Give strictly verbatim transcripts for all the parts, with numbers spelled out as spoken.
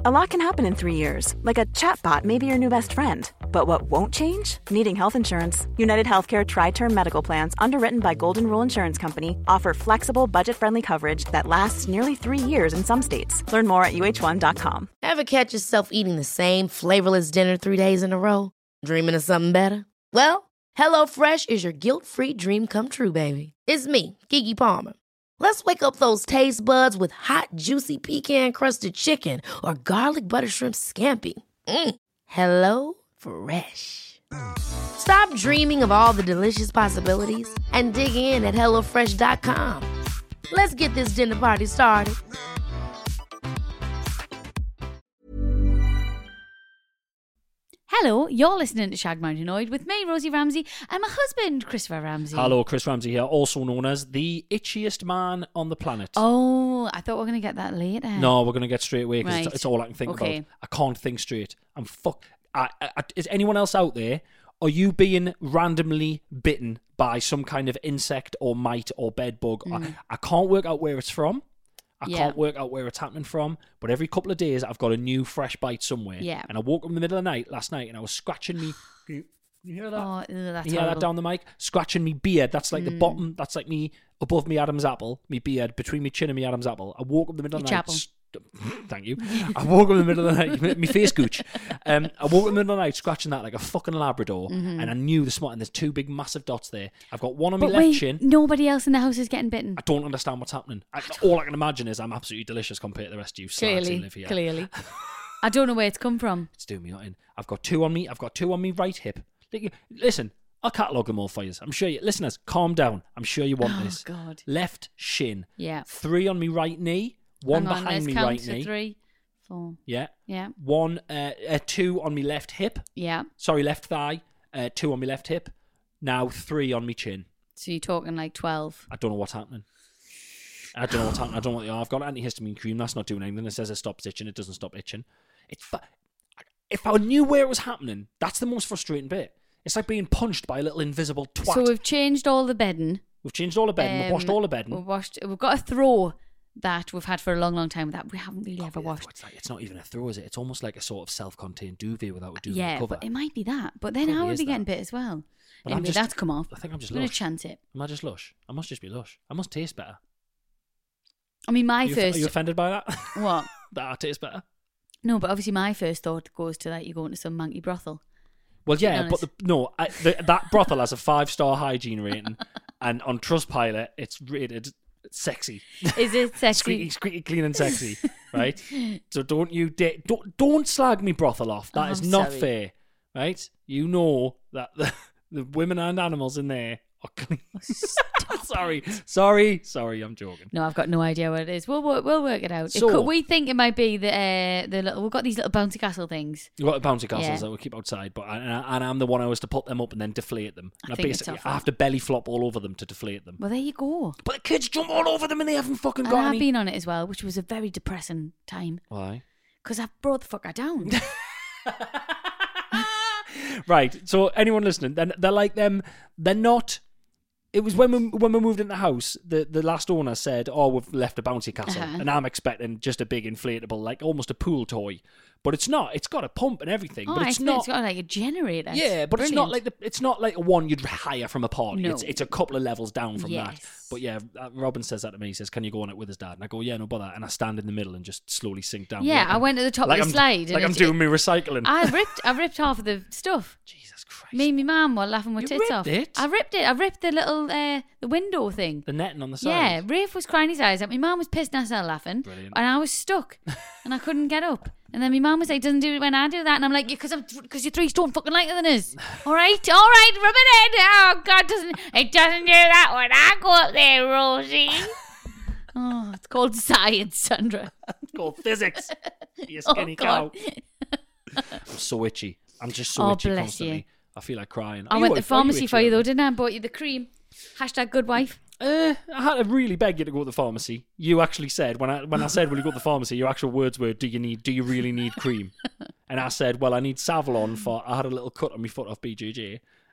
A lot can happen in three years, like a chatbot may be your new best friend. But what won't change? Needing health insurance. United Healthcare Tri-Term Medical Plans, underwritten by Golden Rule Insurance Company, offer flexible, budget-friendly coverage that lasts nearly three years in some states. Learn more at U H one dot com. Ever catch yourself eating the same flavorless dinner three days in a row? Dreaming of something better? Well, HelloFresh is your guilt-free dream come true, baby. It's me, Keke Palmer. Let's wake up those taste buds with hot, juicy pecan-crusted chicken or garlic butter shrimp scampi. Mm. Hello Fresh. Stop dreaming of all the delicious possibilities and dig in at hello fresh dot com. Let's get this dinner party started. Hello, you're listening to Shag Marginoid with me, Rosie Ramsey, and my husband, Christopher Ramsey. Hello, Chris Ramsey here, also known as the itchiest man on the planet. Oh, I thought we were going to get that later. No, we're going to get straight away because Right. it's, it's all I can think Okay. about. I can't think straight. I'm fuck. I, I, is anyone else out there? Are you being randomly bitten by some kind of insect or mite or bed bug? Mm. I, I can't work out where it's from. I Yeah. can't work out where it's happening from, but every couple of days I've got a new fresh bite somewhere. Yeah. And I woke up in the middle of the night last night and I was scratching me. You, you hear that? Oh, ugh, that's you hear horrible. that down the mic? Scratching me beard. That's like the bottom. That's like me above me Adam's apple. Me beard between me chin and me Adam's apple. I woke up in the middle of the Your night. chapel. St- Thank you. I woke up in the middle of the night. Me face gooch. Um, I woke up in the middle of the night scratching that like a fucking Labrador, and I knew this morning there's two big massive dots there. I've got one on my But left wait, chin. nobody else in the house is getting bitten. I don't understand what's happening. I, all I can imagine is I'm absolutely delicious compared to the rest of you slags who Clearly, live here. clearly. I don't know where it's come from. It's doing me nothing. I've got two on me. I've got two on me right hip. Listen, I'll catalogue them all for you. I'm sure you, listeners, calm down. I'm sure you want Oh, this. God. Left shin. Yeah. Three on me right knee. One Hang on, behind let's me count right to knee. Three, four. Yeah. Yeah. One, uh, uh, two on me left hip. Yeah. Sorry, left thigh. Uh, two on me left hip. Now three on me chin. So you're talking like twelve. I don't know what's happening. I don't know what's happening. I don't know what they are. I've got antihistamine cream. That's not doing anything. It says it stops itching. It doesn't stop itching. It's fu- if I knew where it was happening, that's the most frustrating bit. It's like being punched by a little invisible twat. So we've changed all the bedding. We've changed all the bedding. We've washed Um, all the bedding. We've washed. We've got a throw that we've had for a long, long time that we haven't really ever washed. It's, like, it's not even a throw, is it? It's almost like a sort of self-contained duvet without a duvet Yeah, cover. but it might be that. But then Probably I would is be getting that. bit as well. But I'm Anyway, just- that's come off. I think I'm just I'm going to lush. chance it. Am I just lush? I must just be lush. I must taste better. I mean, my Are you, first. are you offended by that? What? that I taste better? No, but obviously my first thought goes to that you're going to some monkey brothel. Well, be yeah, but honest. the, no, I, the, that brothel has a five-star hygiene rating, and on Trustpilot, it's rated sexy. Is it sexy? Squeaky, squeaky clean and sexy, right? So don't you da- don't don't slag me brothel off. That Oh, is I'm not sorry. fair, right? You know that the, the women and animals in there are clean. sorry, sorry, sorry. I'm joking. No, I've got no idea what it is. We'll work, we'll work it out. It So- could, we think it might be the uh, the little. We've got these little bouncy castle things. You've got the bouncy castles Yeah. that we keep outside, but and, I, and I'm the one who has to put them up and then deflate them. I And think it's basically, tough, I have to belly flop all over them to deflate them. Well, there you go. But the kids jump all over them and they haven't fucking And got I've any. been on it as well, which was a very depressing time Why? because I've brought the fucker down. Right. So anyone listening, then they're like them. They're not. It was when we when we moved in the house. The the last owner said, "Oh, we've left a bouncy castle," Uh-huh. and I'm expecting just a big inflatable, like almost a pool toy. But it's not. It's got a pump and everything. Oh, but I it's think not. it's got like a generator. Yeah, but it's not Brilliant. like the it's not like a one you'd hire from a party. No. It's it's a couple of levels down from that. Yes. But yeah, uh, Robin says that to me. He says, "Can you go on it with his dad?" And I go, "Yeah, no bother." And I stand in the middle and just slowly sink down. Yeah, with I him. went to the top like of the I'm, slide. like and I'm it- doing my recycling. I ripped. I ripped half of the stuff. Jesus Christ! Me and my mum were laughing with You tits ripped off. it? I ripped it. I ripped the little uh, the window thing. The netting on the side. Yeah, Rafe was crying his eyes out. My mum was pissed and I started laughing. Brilliant. And I was stuck. And I couldn't get up. And then my mum was like, doesn't do it when I do that. And I'm like, because I'm because you're three stone fucking lighter than us. All right, all right, rub it in. Oh, God, doesn't it doesn't do that when I go up there, Rosie. Oh, it's called science, Sandra. It's called physics. You Oh, skinny cow. God. I'm so itchy. I'm just so Oh, itchy bless constantly. you. I feel like crying. I Are went you- to the are you pharmacy itchy, for you, though, Robin? didn't I? I bought you the cream. Hashtag good wife. Uh, I had to really beg you to go to the pharmacy. You actually said when I when I said will you go to the pharmacy, your actual words were, "Do you need? Do you really need cream?" And I said, "Well, I need Savlon for." I had a little cut on my foot off B J J,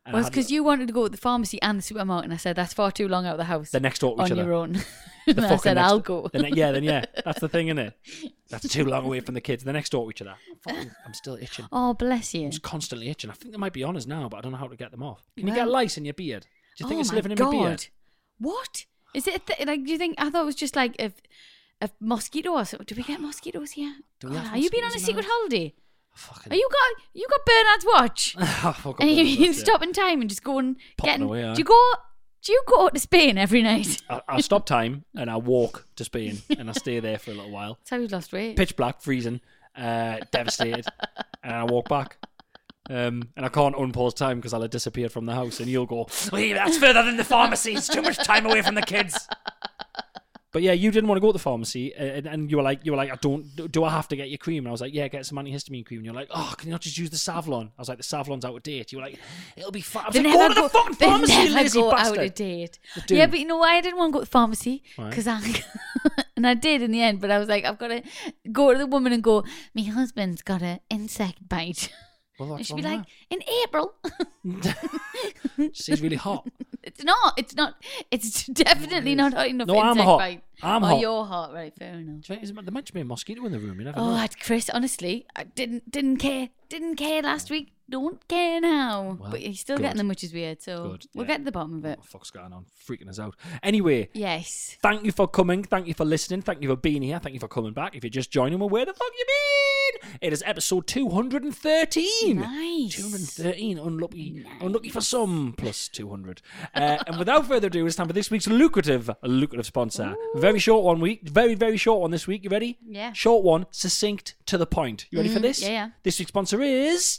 And Well, I it's had- because you wanted to go to the pharmacy and the supermarket, and I said that's far too long out of the house. They're next door to each on other. your own. The and I fucking said next- I'll go. the ne- yeah, then yeah, that's the thing, isn't it? That's too long away from the kids. They're next door to each other. I'm, fucking, I'm still itching. Oh, bless you. I'm just constantly itching. I think they might be on us now, but I don't know how to get them off. Can you Well- get lice in your beard? Do you think oh it's my living in God. your beard? What is it? Th- like, do you think? I thought it was just like a, a mosquito or something. Do we get mosquitoes here? Do we God, have are you been on a mosquitoes in secret ours? holiday? Fucking. Are you got you got Bernard's watch? I forgot And you about can that, stop in time and just go and Popping get. away, aye. Do you go? Do you go to Spain every night? I, I stop time and I walk to Spain and I stay there for a little while. That's how you've lost weight. Pitch black, freezing, uh, devastated, and I walk back. Um, and I can't unpause time because I'll have disappeared from the house, and you'll go, "Wait, that's further than the pharmacy. It's too much time away from the kids." But yeah, you didn't want to go to the pharmacy, and, and you were like, "You were like, I don't. Do I have to get your cream?" And I was like, "Yeah, get some antihistamine cream." And you're like, "Oh, can you not just use the Savlon?" I was like, "The Savlon's out of date." You were like, "It'll be fine." I was They like, never "Go to the fucking they pharmacy, you never lazy go bastard." out of date. do. Yeah, but you know why I didn't want to go to the pharmacy? Why? Because I and I did in the end. But I was like, I've got to go to the woman and go. My husband's got an insect bite, Well, and what's she'd be wrong like, in April. with that? She's really hot. It's not. It's not. It's definitely not hot enough. No, for I'm insect hot. Bite. I'm oh, hot. you're hot, right? Fair enough. Do you think- There might be a mosquito in the room. You never Oh, know. I'd- Chris, honestly, I didn't didn't care. Didn't care last week. Don't care now. Well, but you're still good. getting them, which is weird. So Good, we'll yeah. get to the bottom of it. What the fuck's going on? Freaking us out. Anyway, Yes. thank you for coming. Thank you for listening. Thank you for being here. Thank you for coming back. If you're just joining, well, where the fuck you been? It is episode two hundred thirteen. Nice. two hundred thirteen. Unlucky. Unlucky for some. Plus two hundred. Uh, and without further ado, it's time for this week's lucrative, lucrative sponsor. Very short one week. Very, very short one this week. You ready? Yeah. Short one. Succinct to the point. You ready for this? yeah, yeah. This week's sponsor is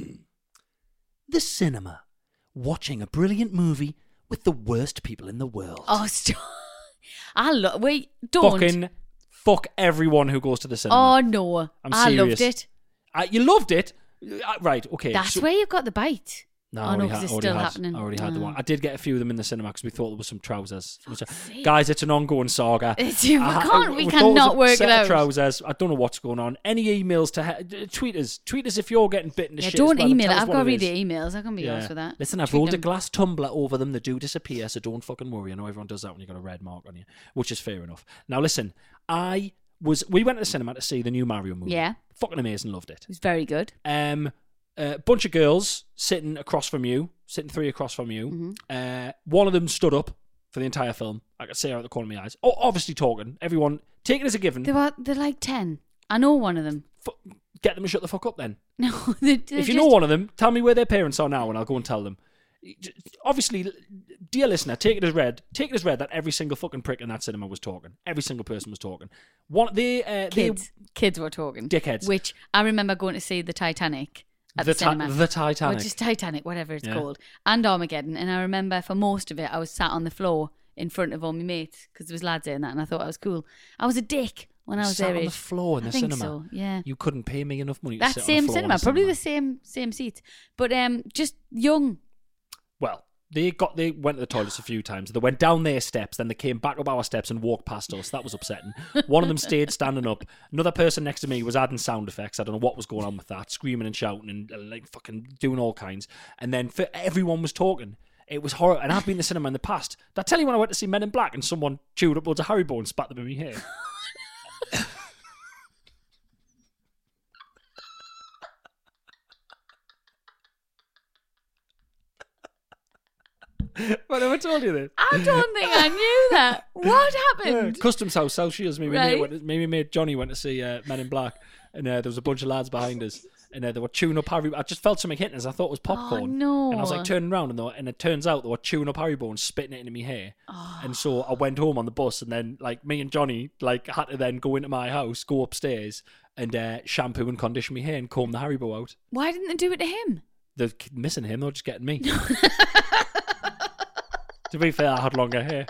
the cinema. Watching a brilliant movie with the worst people in the world. Oh, stop. I love. Wait, don't. Fucking fuck everyone who goes to the Oh cinema. no, I'm I serious. loved it. Uh, you loved it? Uh, right, okay. That's so- where you've got the bite. No, Oh, I already, no, 'cause had, it's already still had, happening. I already had the Oh. one. I did get a few of them in the cinema because we thought there was some trousers. It was a- sake. guys, it's an ongoing saga. It's- we I- I- can't- we thought it was cannot a work set it of out. Trousers. I don't know what's going on. Any emails to he- tweet us? Tweet us if you're getting bitten to Yeah, shit. as don't well, and email tell it. us I've what got to it read is. the emails. I can be honest with that. Listen, I've Treat rolled a them- glass tumbler over them. They do disappear, so don't fucking worry. I know everyone does that when you've got a red mark on you, which is fair enough. Now, listen, I was. We went to the cinema to see the new Mario movie. Yeah. Fucking amazing. Loved it. It was very good. Um, a bunch of girls sitting across from you, sitting three across from you. Mm-hmm. Uh, one of them stood up for the entire film. I could see her out the corner of my eyes. Oh, obviously talking. Everyone, take it as a given. They were. They're like ten. I know one of them. F- get them to shut the fuck up then. No, they, they're If you just, know one of them, tell me where their parents are now and I'll go and tell them. Obviously, dear listener, take it as read. Take it as read that every single fucking prick in that cinema was talking. Every single person was talking. One, they, uh, kids, kids were talking. Dickheads. Which I remember going to see the Titanic they, at the, the, ti- cinema. the Titanic. Or just Titanic, whatever it's Yeah. called, and Armageddon. And I remember for most of it, I was sat on the floor in front of all my mates because there was lads there and that, and I thought I was cool. I was a dick when I was sat there. on the floor in I the think cinema. so. Yeah. You couldn't pay me enough money to That sit on same the floor in cinema, a probably cinema. the same same seats, but um, just young. Well, they got they went to the toilets a few times. They went down their steps, then they came back up our steps and walked past us. That was upsetting. One of them stayed standing up. Another person next to me was adding sound effects. I don't know what was going on with that, screaming and shouting and uh, like fucking doing all kinds. And then for, everyone was talking. It was horrible. And I've been to the cinema in the past. Did I tell you when I went to see Men in Black and someone chewed up loads of Haribo and spat them in my hair? But I never told you this. I don't think I knew that. What Yeah, happened? Customs House, South Shields. Me, and my mate Right. went, me and my mate Johnny went to see uh, Men in Black, and uh, there was a bunch of lads behind us, and uh, they were chewing up Haribo. I just felt something hitting us. I thought it was popcorn. Oh, no. And I was like turning around, and, they were, and it turns out they were chewing up Haribo and spitting it into my hair. Oh. And so I went home on the bus, and then like me and Johnny like had to then go into my house, go upstairs, and uh, shampoo and condition my hair and comb the Haribo out. Why didn't they do it to him? They're missing him. They're just getting me. To be fair, I had longer hair.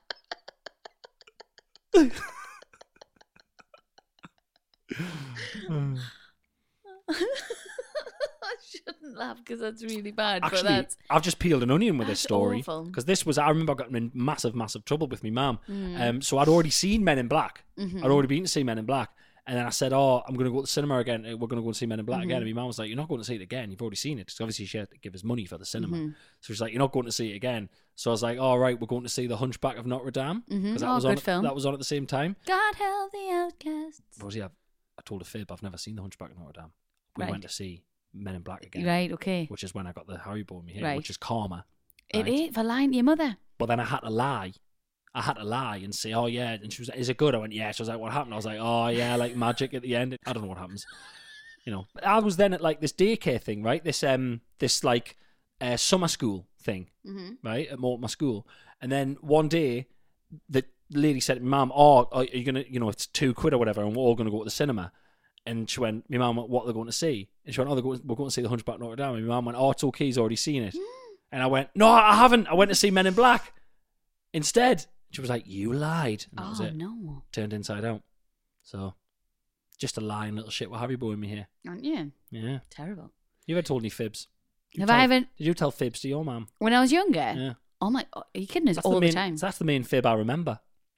I shouldn't laugh because that's really bad. but Actually, that's I've just peeled an onion with this that's story awful. because this was I remember I got in massive, massive trouble with my mum. Mm. Um, so I'd already seen Men in Black. Mm-hmm. I'd already been to see Men in Black, And then I said, oh, I'm going to go to the cinema again. We're going to go and see Men in Black Mm-hmm. again. And my mum was like, you're not going to see it again. You've already seen it. Because obviously she had to give us money for the cinema. Mm-hmm. So she's like, you're not going to see it again. So I was like, all right, we're going to see The Hunchback of Notre Dame. Because Mm-hmm. that, Oh, was good on, film. that was on at the same time. God help the outcasts. Rosie, I, I told a fib. I've never seen The Hunchback of Notre Dame. We Right. went to see Men in Black again. Right, okay. Which is when I got the Haribo in my hair, Right. which is karma. It right? ain't for lying to your mother. But then I had to lie. I had to lie and say, oh, yeah. And she was like, is it good? I went, yeah. She was like, what happened? I was like, oh, yeah, like magic at the end. I don't know what happens. You know, I was then at like this daycare thing, right? This, um, this like uh, summer school thing, Mm-hmm. right? At my school. And then one day, the lady said, Mum, oh, are you going to, you know, it's two quid or whatever, and we're all going to go to the cinema. And she went, my mum, what are they going to see? And she went, oh, they're going, we're going to see The Hunchback of Notre Dame. And my mum went, oh, it's okay, he's already seen it. And I went, no, I haven't. I went to see Men in Black instead. She was like, you lied. And that Oh, was it. no. Turned inside out. So, just a lying little shit with Haribo in me here. Aren't you? Yeah. Terrible. You ever told any fibs? Did you Have tell- I ever... Did you tell fibs to your mum? When I was younger? Yeah. Oh, my... Are you kidding us? That's All the, main, the time. That's the main fib I remember.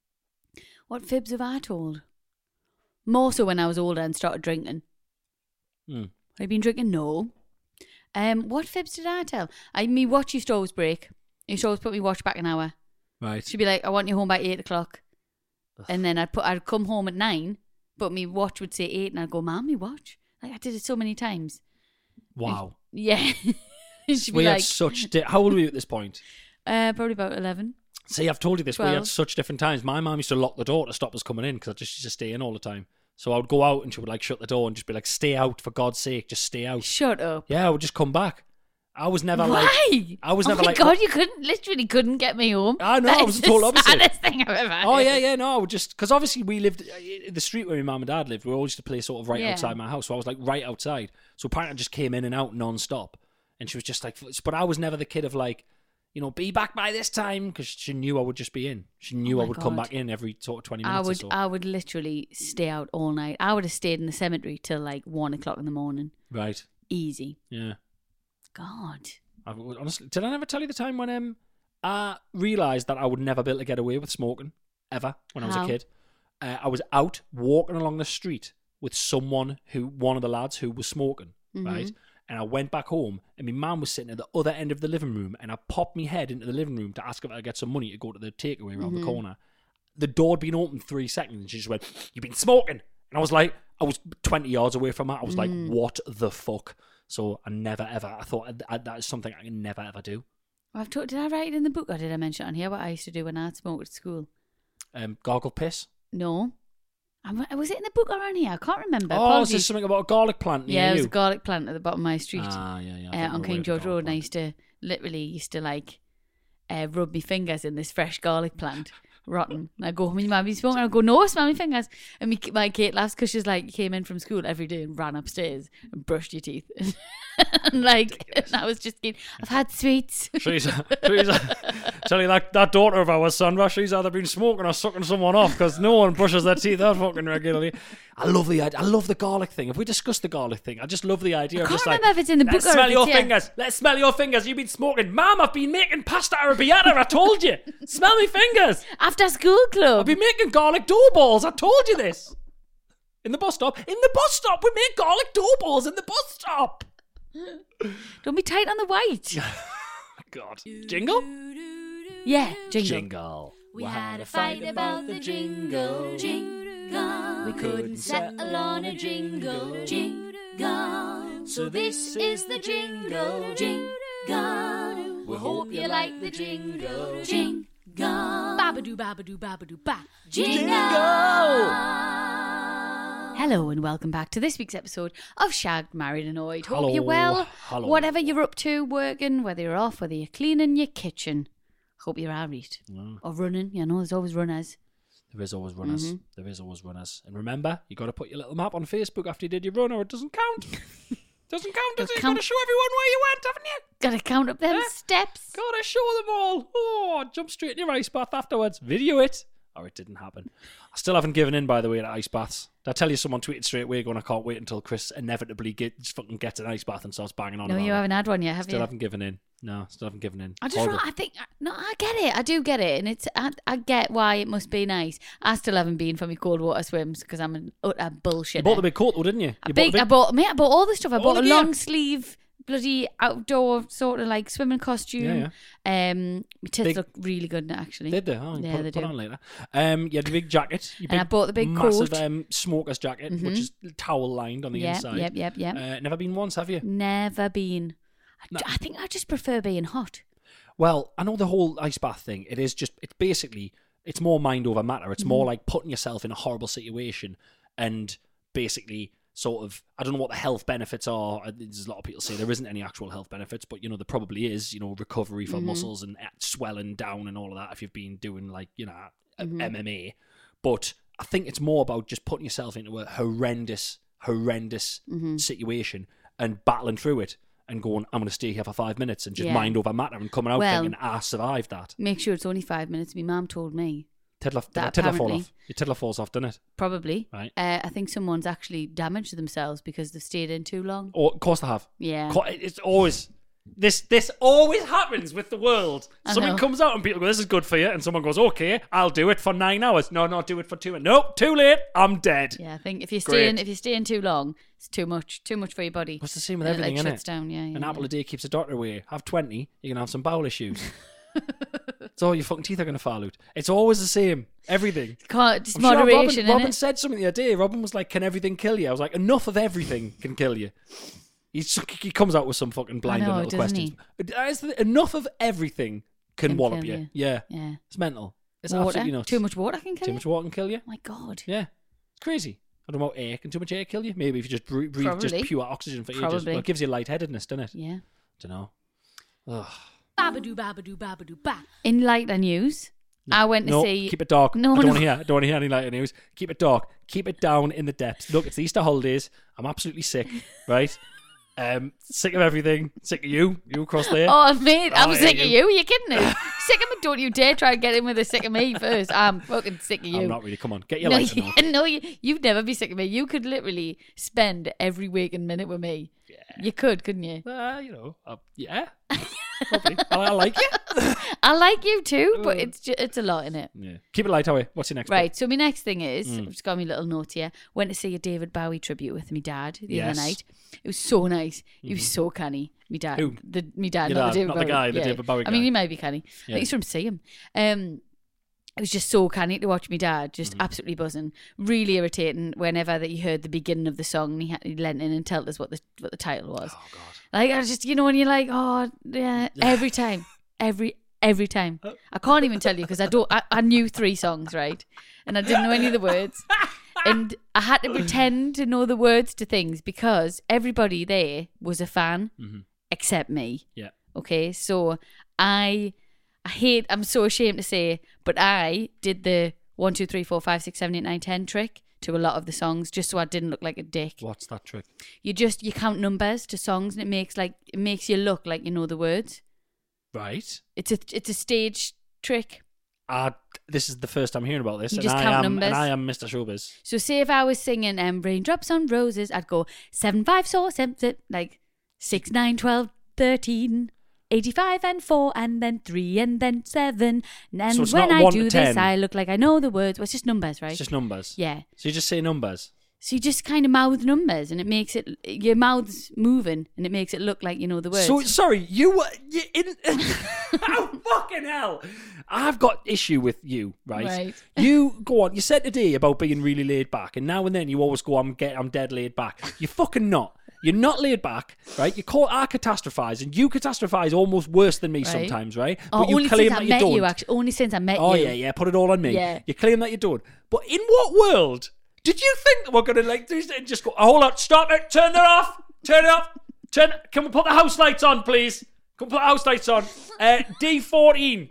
What fibs have I told? More so when I was older and started drinking. Hmm. Have I been drinking? No. Um, what fibs did I tell? I me watch used to always break. Used to always put me watch back an hour. Right. She'd be like, I want you home by eight o'clock. And then I'd put I'd come home at nine, but me watch would say eight and I'd go, Mum, me watch. Like I did it so many times. Wow. Yeah. She'd be We like, had such... Di- How old were you at this point? uh, probably about eleven. See, I've told you this. We had twelve. such different times. My mum used to lock the door to stop us coming in because I just used to stay in all the time. So I would go out and she would like shut the door and just be like, stay out, for God's sake, just stay out. Shut up. Yeah, I would just come back. I was never Why? like... I was oh never my like... God, you couldn't, literally couldn't get me home. I know, That I is was the total the opposite. saddest thing I've ever Oh, heard. yeah, yeah, no, I would just... Because obviously we lived... uh, The street where my mum and dad lived, we all used to play sort of right Yeah. outside my house. So I was like right outside. So apparently I just came in and out non-stop. And she was just like... But I was never the kid of like, you know, be back by this time. Because she knew I would just be in. She knew Oh I my would come God. back in every sort of twenty I minutes would, or so. I would literally stay out all night. I would have stayed in the cemetery till like one o'clock in the morning. Right. Easy. Yeah. God. I, would- honestly, did I never tell you the time when um I realised that I would never be able to get away with smoking ever when I was How? a kid? Uh, I was out walking along the street with someone who, one of the lads who was smoking, Mm-hmm. right? And I went back home, and my mum was sitting at the other end of the living room, and I popped my head into the living room to ask if I could get some money to go to the takeaway around Mm-hmm. the corner. The door had been open three seconds, and she just went, "You've been smoking," and I was like, I was twenty yards away from her. I was Mm. like, "What the fuck?" So I never ever. I thought I, I, that is something I can never ever do. I've talked, did I write it in the book or did I mention it on here what I used to do when I had smoked at school? Um, gargle piss. No. I, was it in the book or on here? I can't remember. Oh, is Apologies. there something about a garlic plant near Yeah, you? it was a garlic plant at the bottom of my street. Ah, yeah, yeah. I uh, don't on know King where the George garlic Road, and I plant- used to literally used to like uh, rub my fingers in this fresh garlic plant, rotten. And I go, "My mum, you smoking?" I go, "No, smell my fingers." And me, my Kate laughs because she's like, you came in from school every day and ran upstairs and brushed your teeth, and like, and I was just getting, I've had sweets. She's, she's tell you that, that daughter of ours, Sandra, she's either been smoking or sucking someone off because no one brushes their teeth that fucking regularly. I love the idea. I love the garlic thing. If we discussed the garlic thing, I just love the idea I of can't just remember like, if it's in the let's book or smell if your it's here. fingers. Let's smell your fingers. You've been smoking. Mom, I've been making pasta arrabbiata. I told you. Smell my fingers. After school club. I've been making garlic dough balls. I told you this. In the bus stop. In the bus stop. We make garlic dough balls in the bus stop. Don't be tight on the white. God. Jingle? Yeah, jingle. Jingle. We had a fight about the jingle, jingle. We couldn't settle on a jingle, jingle. So this is the jingle, jingle. We hope you like the jingle, jingle. Babadoo, babadoo, babadoo, ba. Jingle. Hello and welcome back to this week's episode of Shagged, Married, Annoyed. Hope Hello. you're well. Hello. Whatever you're up to, working, whether you're off, whether you're cleaning your kitchen. Hope you're alright. Mm. Or running. You know, there's always runners. There is always runners. Mm-hmm. There is always runners. And remember, you got to put your little map on Facebook after you did your run, or it doesn't count. doesn't count, does Doesn't it? You've got count. to show everyone where you went, haven't you? Gotta count up them Yeah. steps. Got to show them all. Oh, jump straight in your ice bath afterwards. Video it. Or it didn't happen. I still haven't given in, by the way, to ice baths. Did I tell you someone tweeted straight away going, I can't wait until Chris inevitably get, just fucking gets an ice bath and starts banging on No, about you it. haven't had one yet, have Still you? haven't given in. No, still haven't given in. I just, Horrible. I think, no, I get it. I do get it, and it's, I, I get why it must be nice. I still haven't been for my cold water swims because I'm an utter bullshit. You bought the big coat though, didn't you? I, you big, bought I bought, mate, I bought all the stuff. I All bought the a gear. long sleeve, bloody outdoor sort of like swimming costume. Yeah, Um, my tits Big- look really good now, actually. Did they? Oh, you Yeah, put, they put do. on later. Um, you had the big jacket. Your And I big, bought the big massive coat. um, smoker's jacket, Mhm. which is towel lined on the Yep, inside. yep, yep, yep. Uh, never been once, have you? Never been. I, No. I think I just prefer being hot. Well, I know the whole ice bath thing. It is just, it's basically, it's more mind over matter. It's more like putting yourself in a horrible situation and basically sort of, I don't know what the health benefits are. Uh, There's a lot of people say there isn't any actual health benefits, but you know, there probably is, you know, recovery for muscles and uh, swelling down and all of that if you've been doing like, you know, M M A. But I think it's more about just putting yourself into a horrendous, horrendous situation and battling through it. And going, I'm going to stay here for five minutes and just Yeah. mind over matter and coming out Well- thinking, I survived that. Make sure it's only five minutes. My mum told me. Tiddler, That tiddler fall apparently- off. Your tiddler falls off, doesn't it? Probably. Right. Uh, I think someone's actually damaged themselves because they've stayed in too long. Oh, of course they have. Yeah. Co- It's always this. This always happens with the world. I Something know. comes out and people go, "This is good for you," and someone goes, "Okay, I'll do it for nine hours." No, no, do it for two. Nope, too late. I'm dead. Yeah, I think if you're Great. staying if you're staying too long, it's too much. Too much for your body. What's the same with It, everything, like, innit? shuts down. Yeah, yeah. An apple yeah. a day keeps a doctor away. Have twenty, you're gonna have some bowel issues. So your fucking teeth are gonna fall out. It's always the same. Everything. Can't, just I'm sure moderation. Robin, Robin innit? said something the other day. Robin was like, "Can everything kill you?" I was like, "Enough of everything can kill you." He's, he comes out with some fucking blinding know, little doesn't questions. Uh, is the- Enough of everything can, Can wallop kill you. you. Yeah, Yeah. it's mental. It's Water. absolutely nuts. Too much water can kill Too you. much water can kill you. Oh my god. Yeah, it's crazy. I don't know about air. Can too much air kill you? Maybe if you just breathe, breathe just Probably. pure oxygen for ages. Probably. Well, it gives you lightheadedness, doesn't it? Yeah. Don't know. Ugh. Babadoo, babadoo, babadoo, ba. In lighter news, I went to No, see. keep it dark. No, I don't no. want to hear. I don't want to hear any lighter news. Keep it dark. Keep it down in the depths. Look, it's the Easter holidays. I'm absolutely sick. Right. Um, sick of everything. Sick of you. You across there. Oh, mate, I'm Oh, yeah, sick of you- you. Are you kidding me? Sick of me? Don't you dare try and get in with a sick of me first. I'm fucking sick of you. I'm not really. Come on, get your No, lighter. you, now. no, you, you'd never be sick of me. You could literally spend every waking minute with me. Yeah. You could, couldn't you? Uh, you know, uh, yeah. Probably. I, I like it. I like you too, Uh. but it's ju- it's a lot in it. Yeah. Keep it light, Howie. What's your next? Right, so my next thing is, Mm. I've just got my little note here. Went to see a David Bowie tribute with my dad the Yes. other night. It was so nice. He was so canny. My dad, Who? the my dad, Your not dad, the David not the Bowie. guy, the Yeah. David Bowie I mean, guy. he might be canny. Yeah. I used to see him. Um, it was just so canny to watch my dad, just Mm-hmm. absolutely buzzing. Really irritating whenever that he heard the beginning of the song and he had he leant in and told us what the what the title was. Oh God. Like I just, you know, and you're like, oh yeah, every time, every every time. I can't even tell you because I don't. I, I knew three songs, right, and I didn't know any of the words, and I had to pretend to know the words to things because everybody there was a fan Mhm. except me. Yeah. Okay, so I, I hate. I'm so ashamed to say, but I did the one, two, three, four, five, six, seven, eight, nine, ten trick to a lot of the songs just so I didn't look like a dick. What's that trick? You just you count numbers to songs and it makes like it makes you look like you know the words. Right. It's a it's a stage trick. Uh, this is the first I'm hearing about this. You and just I count am, numbers. And I am Mister Showbiz. So say if I was singing um, Raindrops on Roses, I'd go seven five four seven, seven like six nine twelve thirteen. eighty-five and four and then three and then seven and So it's when not I one do to this ten. I look like I know the words. Well, it's just numbers, right? It's just numbers. Yeah. So you just say numbers. So you just kind of mouth numbers and it makes it your mouth's moving and it makes it look like you know the words. So sorry, you were you in. Oh fucking hell! I've got issue with you, right? Right. You go on. You said today about being really laid back, and now and then you always go, "I'm get, I'm dead laid back." You're fucking not. You're not laid back, right? You call I catastrophize, and you catastrophize almost worse than me Right. sometimes, right? oh, But you only claim since that I you met don't. you, actually. Only since I met Oh you. yeah, yeah. Put it all on me. Yeah. You claim that you don't. But in what world did you think that we're gonna like do this and just go? Oh, hold on, stop it, turn it off, turn it off, turn. Can we put the house lights on, please? Can we put the house lights on? Uh, D fourteen.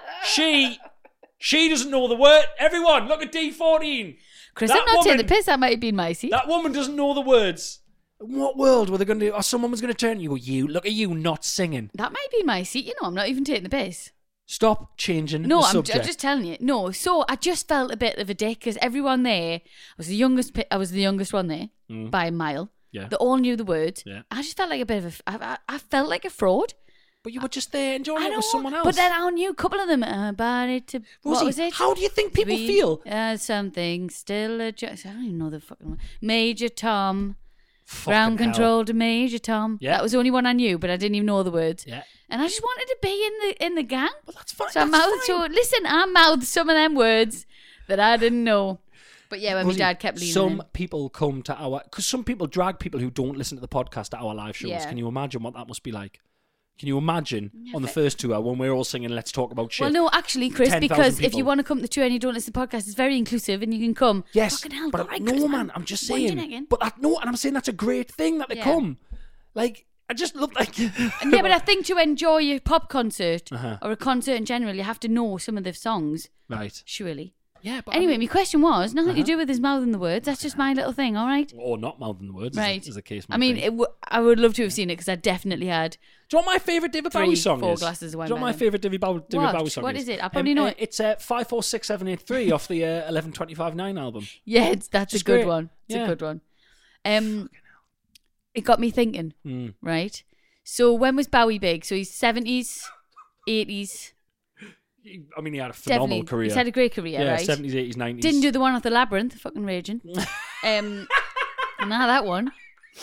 She, she doesn't know the word. Everyone, look at D fourteen. Chris, That I'm not taking the woman- piss. That might have been my seat. That woman doesn't know the words. In what world were they going to do? Or someone was going to turn to you and go, you, look at you not singing. That might be my seat. You know, I'm not even taking the piss. Stop changing No, the I'm, subject. I'm just telling you. No, so I just felt a bit of a dick because everyone there, I was the youngest. pi- I was the youngest one there by a mile. Yeah. They all knew the words. Yeah. I just felt like a bit of a. I, I, I felt like a fraud. But you were just there enjoying I it know, with someone else. but then I knew a couple of them. Uh, about it to what Rosie, was it? how do you think people We- feel? Uh, something still a. Ju- I don't even know the fucking one. Major Tom. Fucking Ground hell. control to Major Tom. Yeah. That was the only one I knew, but I didn't even know the words. Yeah. And I just wanted to be in the in the gang. Well, that's fine. So I that's mouthed. fine. So listen, I mouthed some of them words that I didn't know. But yeah, when Rosie, my dad kept leaning some in. people come to our... Because some people drag people who don't listen to the podcast to our live shows. Yeah. Can you imagine what that must be like? Can you imagine on the but- first tour when we're all singing Let's Talk About Shit? Well, no, actually, Chris, ten thousand because if you people. want to come to the tour and you don't listen to the podcast, it's very inclusive and you can come. Yes, Fucking hell, but go I- right, no, Chris, man, I'm just Wind your saying. neck in. But that, no, and I'm saying that's a great thing that they Yeah. come. Like, I just look like... And yeah, but I think to enjoy a pop concert Uh-huh. or a concert in general, you have to know some of the songs, Right. surely. Yeah, but... Anyway, I my question was nothing to Uh-huh. do with his mouth and the words. That's just my little thing, all right? Or not mouthing the words, Right. as, as the case might I mean, be. it w- I would love to have seen it because I definitely had. Do you know what my favourite David Three, Bowie song four is? glasses of wine Do you know what by my then. favourite David, Bowie, David What? Bowie song What is? is it? I probably know uh, it. It's uh, five four six seven eight three off the uh, eleven twenty-five nine album. Yeah, it's, that's a Just good great. one. It's Yeah. a good one. Um, it got me thinking, Mm. right? So when was Bowie big? So he's seventies, eighties. I mean, he had a phenomenal Definitely. career. He's had a great career, yeah, right? seventies, eighties, nineties. Didn't do the one off the Labyrinth, fucking raging. um, nah, that one.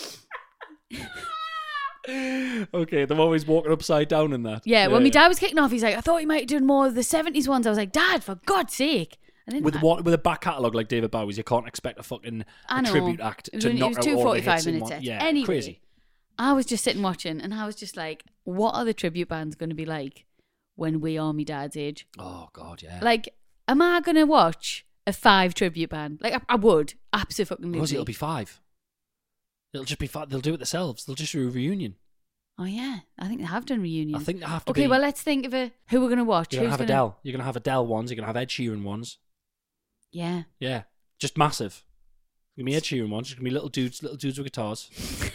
Okay, the one he's walking upside down in that. Yeah, when my dad was kicking off, he's like, I thought you might have done more of the seventies ones. I was like, Dad, for God's sake. And then With I- one, with a back catalogue like David Bowie's, you can't expect a fucking I a know. tribute act It was to only- it knock was out two all the forty-five hits in minutes one. set. Yeah, Anyway. crazy. I was just sitting watching, and I was just like, what are the tribute bands going to be like when we are my dad's age? Oh God, yeah. Like, am I going to watch a five tribute band? Like, I, I would. Absolutely. Rosie, it'll be five. It'll just be five. They'll do it themselves. They'll just do a reunion. Oh, yeah. I think they have done reunions. I think they have to Okay, be. well, let's think of a, who we're going to watch. You're gonna Who's have gonna- Adele. You're gonna have Adele ones. You're gonna have Ed Sheeran ones. Yeah. Yeah, just massive. It's gonna be Ed Sheeran ones. It's gonna be little dudes, little dudes with guitars.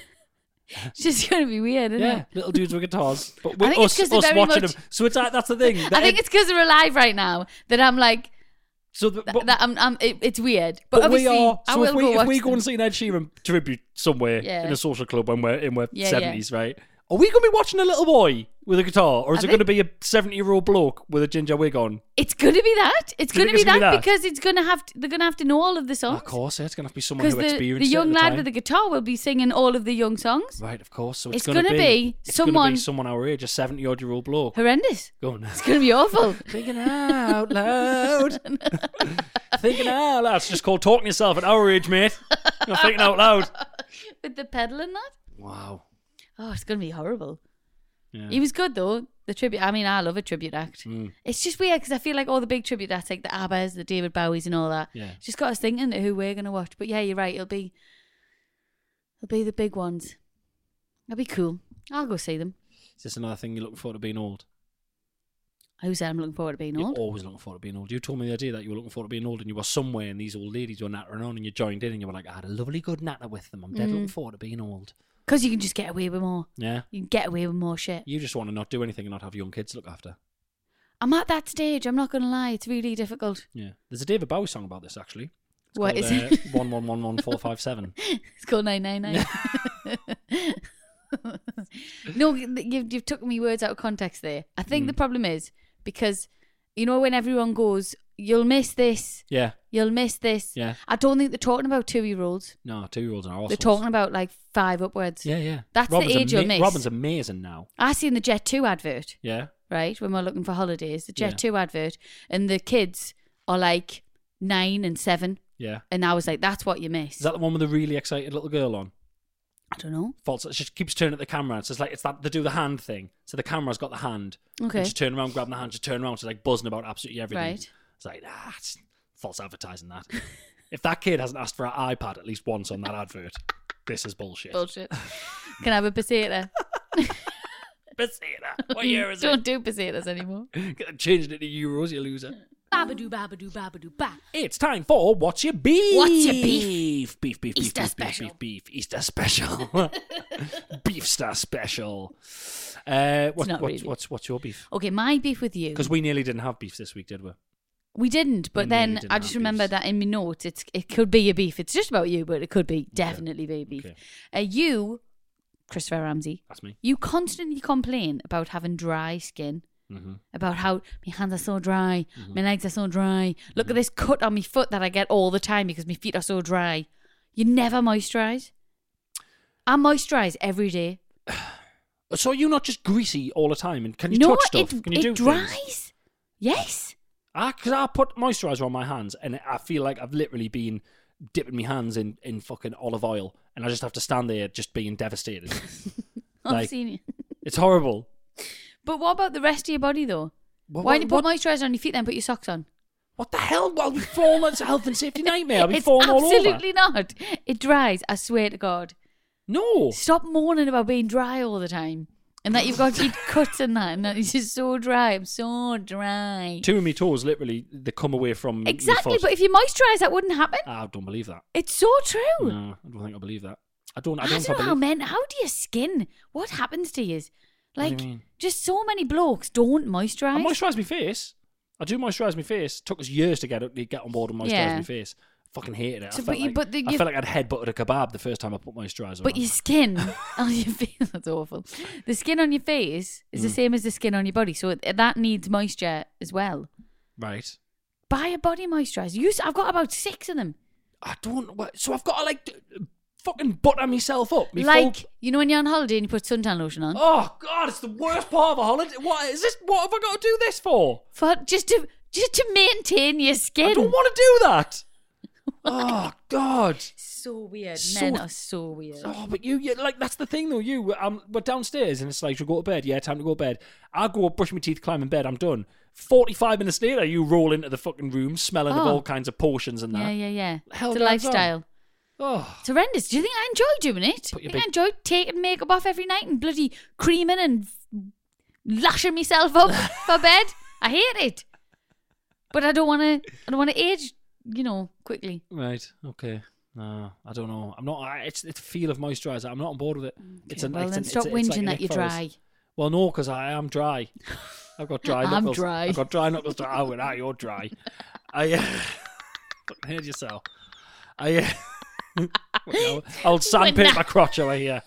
It's just going to be weird, isn't Yeah, it? little dudes with guitars. But I with think it's us, 'cause they're us very watching much- them. So it's like, that's the thing. I think it's because they're alive right now that I'm like, so. The, that, but, that I'm, I'm, it, it's weird. But, but we obviously, are. I So will if we go if watch we go them. and see an Ed Sheeran tribute somewhere Yeah. in a social club when we're in our Yeah, yeah. seventies, right? Are we gonna be watching a little boy with a guitar, or is I it think- gonna be a seventy-year-old bloke with a ginger wig on? It's going to be that. It's Do you going to think be it's gonna that, be that? because it's going to have to, they're going to have to know all of the songs. Of course, yeah, it's gonna have to be someone Because who the, experienced the it young at the lad time. with the guitar will be singing all of the young songs. Right, of course. So it's, It's gonna, gonna be it's gonna someone- be someone our age, a seventy-odd-year-old bloke. Horrendous. Going, It's going to be awful. thinking out loud, thinking out loud. It's just called talking to yourself at our age, mate. You're thinking out loud. With the pedal and that. Wow. Oh, it's going to be horrible. Yeah. He was good though. The tribute. I mean, I love a tribute act. Mm. It's just weird because I feel like all the big tribute acts, like the Abbas, the David Bowies, and all that, Yeah. it's just got us thinking of who we're gonna watch. But yeah, you're right. It'll be, it'll be the big ones. It'll be cool. I'll go see them. Is this another thing you're looking forward to being old? Who said I'm looking forward to being You're old? always looking forward to being old. You told me the idea that you were looking forward to being old, and you were somewhere, and these old ladies were nattering on, and you joined in, and you were like, I had a lovely good natter with them. I'm dead Mm. looking forward to being old. Because you can just get away with more. Yeah. You can get away with more shit. You just want to not do anything and not have young kids to look after. I'm at that stage. I'm not gonna lie. It's really difficult. Yeah. There's a David Bowie song about this, actually. It's What called, is uh, it? one one one one four five seven. It's called nine nine nine. No, you've you've took me words out of context there. I think Mm. the problem is because you know when everyone goes, you'll miss this, Yeah. you'll miss this. Yeah. I don't think they're talking about two year olds. No, two-year-olds are awesome. They're talking about like five upwards. Yeah, yeah. That's the age you'll miss. Robin's amazing now. I seen the Jet two advert, Yeah. right, when we're looking for holidays. The Jet Yeah. two advert, and the kids are like nine and seven, Yeah. and I was like, that's what you miss. Is that the one with the really excited little girl on? I don't know. False. She keeps turning at the camera. It's just like it's that they do the hand thing. So the camera's got the hand. Okay. And she's turning around, grabbing the hand. She's turning around. She's like buzzing about absolutely everything. Right. It's like ah, it's false advertising that. If that kid hasn't asked for an iPad at least once on that advert, this is bullshit. Bullshit. Can I have a peseta? Peseta. What year is Don't it? do pesetas anymore. Changed it to euros, you loser. Babadoo, babadoo, babadoo, ba. It's time for What's Your Beef? What's Your Beef? Beef, beef, beef, Easter beef, special. beef, beef, beef. Easter special. Beef Star special. Uh, what, not what's, really. what's, what's your beef? Okay, my beef with you. Because we nearly didn't have beef this week, did we? We didn't, but We then nearly didn't I just have remember beefs. that in my notes, it's it could be a beef. It's just about you, but it could be definitely be a beef. Okay. Uh, you Christopher Ramsey. That's me. You constantly complain about having dry skin. Mm-hmm. About how my hands are so dry, Mm-hmm. my legs are so dry. Look at this cut on my foot that I get all the time because my feet are so dry. You never moisturise. I moisturise every day. So you're not just greasy all the time, and can you no, touch stuff? it, Can you it do dries. things? Yes. Because I put moisturiser on my hands, and I feel like I've literally been dipping my hands in, in fucking olive oil, and I just have to stand there just being devastated. I've Like, seen you. It's horrible. But what about the rest of your body though? What, Why do you what, put moisturiser on your feet then put your socks on? what the hell? Well, we've fallen on a health and safety nightmare. I'll be It's falling all over. absolutely not. It dries, I swear to God. No. Stop moaning about being dry all the time. And that you've got to keep cuts and that, and that it's just so dry. I'm so dry. Two of my toes, literally, they come away from my Exactly, foot. but if you moisturise, that wouldn't happen. I don't believe that. It's so true. No, I don't think I believe that. I don't. I I don't, don't, I know how believe. men. How do your skin? What happens to you? What do you Like, mean? just so many blokes don't I moisturise. moisturise my face. I do moisturise my face. Took us years to get to get on board and moisturise Yeah. my face. Fucking hated it. So, I but felt, you- like, but the- I you- felt like I'd headbutted a kebab the first time I put moisturiser But on. your skin on your face, that's awful. The skin on your face is Mm. the same as the skin on your body, so it, that needs moisture as well. Right. Buy a body moisturiser. Use. I've got about six of them. I don't. What, so I've got to like d- fucking butter myself up. Me Like full, you know when you're on holiday and you put suntan lotion on, oh God, it's the worst part of a holiday. What is this? What have I got to do this for? for just to just to maintain your skin. I don't want to do that. Oh God. So weird. So- Men are so weird. Oh, but you, you like that's the thing though. You, um, we're downstairs and it's like you go to bed. Yeah, time to go to bed. I go up, brush my teeth, climb in bed. I'm done. Forty-five minutes later, you roll into the fucking room, smelling of Oh. all kinds of potions and that. Yeah, yeah, yeah. hell It's a goes on? lifestyle. Oh, It's horrendous. Do you think I enjoy doing it? Put I your think I big- enjoy taking makeup off every night and bloody creaming and f- lashing myself up for bed. I hate it. But I don't want to. I don't want to age. You know, quickly. right. Okay. No, I don't know. I'm not. I, it's it's a feel of moisturiser. I'm not on board with it. It's an, well, it's then an, stop it's a- it's like whinging an that ick you're for us. dry. Well, no, because I am dry. I've got dry I'm knuckles. dry. I've got dry knuckles. To, oh, now you're dry. I uh, fucking heard yourself. I uh, I'll, I'll sandpaper not- my crotch over here.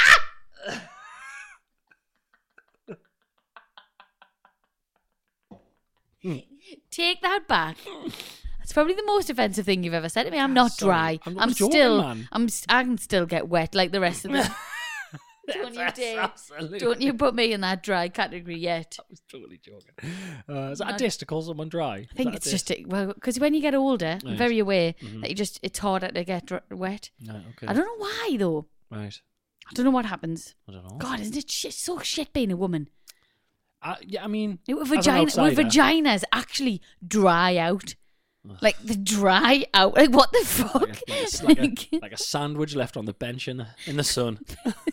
Take that back. That's probably the most offensive thing you've ever said to me. I'm not Sorry. dry. I'm I'm, not joking, still. man. I'm. s- I can still get wet like the rest of them. Don't you That's dare. absolutely- Don't you put me in that dry category yet. I was totally joking. Uh, is that a Not- diss to call someone dry? I think it's just a, well because when you get older, I'm Right. very aware Mhm. that you just it's harder to get dr- wet. Right, okay. I don't know why though. Right. I don't know what happens. I don't know. God, isn't it shit, so shit being a woman? I, yeah, I mean, With as an vagina, with outsider- vaginas actually dry out, like the dry out. Like what the fuck? like a, like, a, like, a, like a sandwich left on the bench in the, in the sun.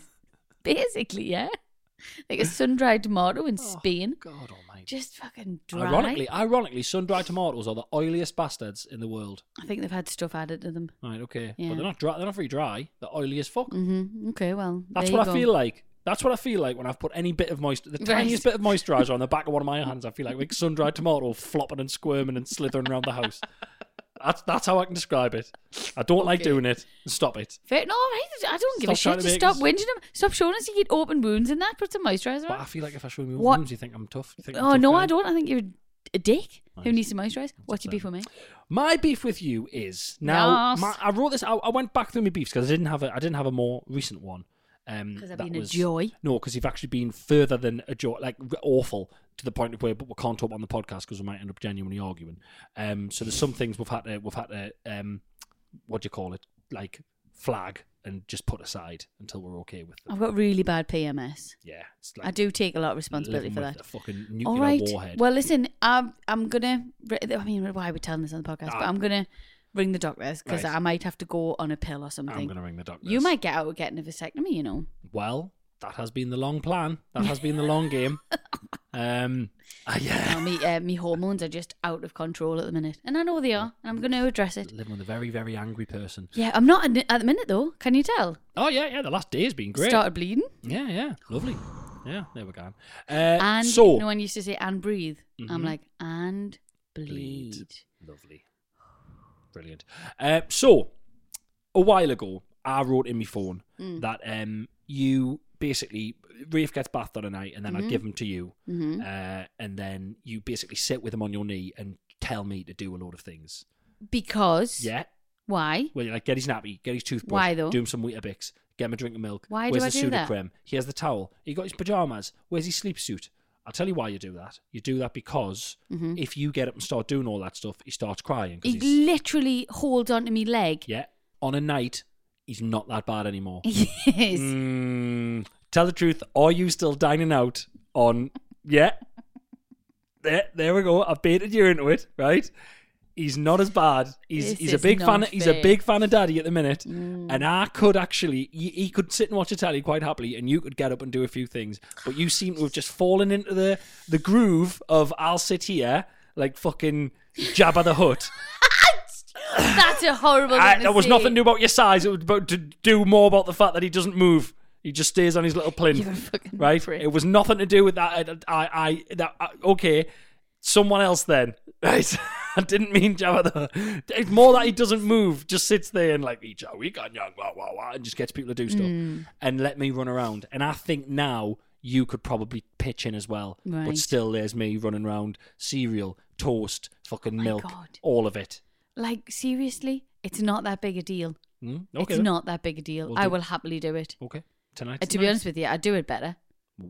Basically, yeah, like a sun-dried tomato in Spain. God almighty. Just fucking dry. Ironically, ironically, sun-dried tomatoes are the oiliest bastards in the world. I think they've had stuff added to them. Right, okay. Yeah. But they're not dry. They're not very dry. They're oily as fuck. Mm-hmm. Okay, well, That's there what you I go. feel like. That's what I feel like when I've put any bit of moisture, the Right. tiniest bit of moisturiser on the back of one of my hands. I feel like like sun-dried tomato flopping and squirming and slithering around the house. That's that's how I can describe it. I don't like Okay. doing it. Stop it. Fair, no, right, I don't give a Stop trying shit. to Just make stop us- whinging them. Stop showing us you get open wounds and that. Put some moisturiser But on. I feel like if I show you What? wounds, you think I'm tough. You think I'm Oh tough no, guy? I don't. I think you're a dick who Right. needs to moisturise. What's your beef with me? My beef with you is now. Yes. My, I wrote this. I, I went back through my beefs because I didn't have a. I didn't have a more recent one. Um, Because I've that been was- a joy. No, because you've actually been further than a joy, like r- awful to the point of where we can't talk on the podcast because we might end up genuinely arguing. Um, so there's some things we've had to we've had to um, what do you call it, like flag and just put aside until we're okay with them. I've got really bad P M S. Yeah, it's like I do take a lot of responsibility living for with that. a fucking nuclear All right. warhead. Well, listen, I'm I'm gonna. I mean, why are we telling this on the podcast? Ah. But I'm gonna ring the doctors because Right. I might have to go on a pill or something. I'm gonna ring the doctor. You might get out of getting a vasectomy. You know. Well, that has been the long plan. That has been the long game. Um, uh, yeah. No, me, uh, me hormones are just out of control at the minute, and I know they are, and I'm going to address it. Living with a very, very angry person. Yeah, I'm not at at the minute though. Can you tell? Oh yeah, yeah. The last day's been great. Started bleeding, Yeah, yeah. Lovely. Yeah, there we go. Uh, and so no one used to say "and breathe." I'm Mhm. like "and bleed." Bleed. Lovely. Brilliant. Uh, so a while ago, I wrote in my phone Mm. that um, you basically, Rafe gets bathed on a night and then Mm-hmm. I give him to you. Uh, and then you basically sit with him on your knee and tell me to do a load of things. Because Yeah. why? Well, you're like, get his nappy, get his toothbrush. Why though? Do him some Weetabix. Get him a drink of milk. Why do Where's I the do that? Sudocrem? He has the towel. He got his pajamas. Where's his sleep suit? I'll tell you why you do that. You do that because if you get up and start doing all that stuff, he starts crying. 'cause He he's, literally holds onto me leg. yeah. On a night, he's not that bad anymore. Yes. Mm, tell the truth. Are you still dining out on? Yeah. There, there we go. I've baited you into it, right? He's not as bad. He's This he's a is big fan. not He's a fair. big fan of Daddy at the minute, and I could actually. He, he could sit and watch a telly quite happily, and you could get up and do a few things. But you seem to have just fallen into the the groove of I'll sit here like fucking Jabba the Hutt. That's a horrible thing I, to there was say. nothing to do about your size. It was about to do more about the fact that he doesn't move. He just stays on his little plinth, You're a fucking right? prick. It was nothing to do with that. I, I, I that I, okay, someone else then, right? I didn't mean Jabba the Hutt. It's more that he doesn't move, just sits there and like, each we got young, wah, wah, wah, and just gets people to do stuff Hmm. and let me run around. And I think now you could probably pitch in as well, Right. but still, there's me running around, cereal, toast, fucking my milk, God. all of it. Like, seriously? It's not that big a deal. Hmm? Okay, it's then. not that big a deal. We'll I do- will happily do it. Okay, tonight. Uh, to be honest with you, I'd do it better.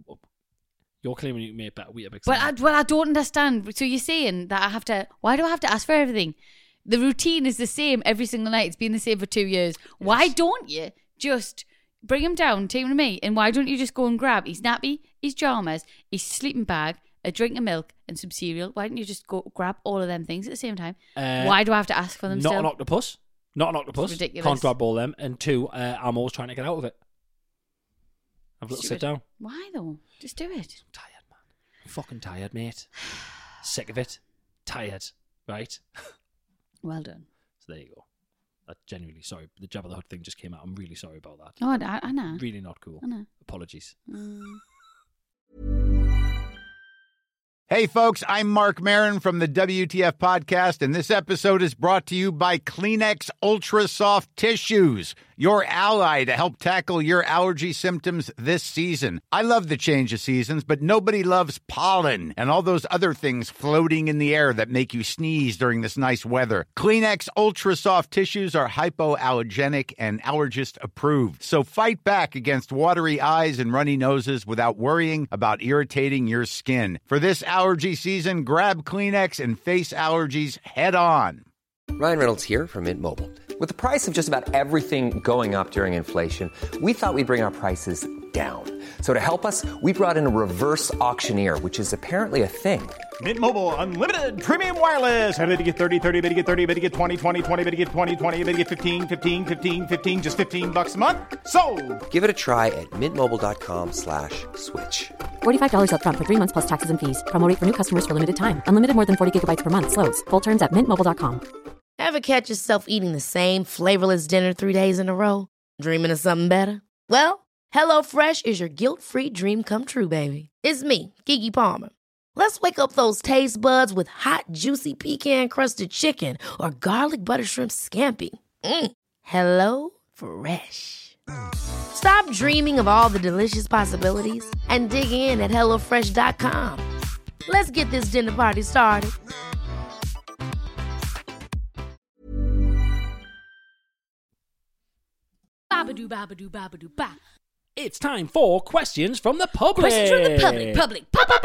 You're claiming you can make better Weetabix. But I, than well, I don't understand. So you're saying that I have to... Why do I have to ask for everything? The routine is the same every single night. It's been the same for two years. Why don't you just bring him down, take him to me, and why don't you just go and grab his nappy, his pyjamas, his sleeping bag, a drink of milk, and some cereal? Why don't you just go grab all of them things at the same time? Uh, why do I have to ask for them not still? an octopus. Not an octopus. It's ridiculous. Can't grab all them. And two, uh, I'm always trying to get out of it. Have a little sit Stupid. down. Why though? Just do it. I'm tired, man. I'm fucking tired, mate. Sick of it. Tired. Right? Well done. So there you go. That genuinely sorry. The Jabba the Hutt thing just came out. I'm really sorry about that. Oh, I, I know. Really not cool. I know. Apologies. Hey, folks, I'm Mark Maron from the W T F Podcast, and this episode is brought to you by Kleenex Ultra Soft Tissues, your ally to help tackle your allergy symptoms this season. I love the change of seasons, but nobody loves pollen and all those other things floating in the air that make you sneeze during this nice weather. Kleenex Ultra Soft Tissues are hypoallergenic and allergist approved, so fight back against watery eyes and runny noses without worrying about irritating your skin. For this allergy season, grab Kleenex and face allergies head on. Ryan Reynolds here from Mint Mobile. With the price of just about everything going up during inflation, we thought we'd bring our prices down. So to help us, we brought in a reverse auctioneer, which is apparently a thing. Mint Mobile Unlimited Premium Wireless. How to get thirty, thirty, how to get thirty, how to get twenty, twenty, twenty, how to get twenty, twenty, how to get fifteen, fifteen, fifteen, fifteen, just fifteen bucks a month? Sold! Give it a try at mintmobile.com slash switch. forty-five dollars up front for three months plus taxes and fees. Promo rate for new customers for limited time. Unlimited more than forty gigabytes per month. Slows full terms at mint mobile dot com. Ever catch yourself eating the same flavorless dinner three days in a row? Dreaming of something better? Well, HelloFresh is your guilt-free dream come true, baby. It's me, Keke Palmer. Let's wake up those taste buds with hot, juicy pecan-crusted chicken or garlic butter shrimp scampi. Mm. Hello Fresh. Stop dreaming of all the delicious possibilities and dig in at hello fresh dot com. Let's get this dinner party started. Babadoo, babadoo, babadoo, ba. It's time for questions from the public. Questions from the public. Public. Public.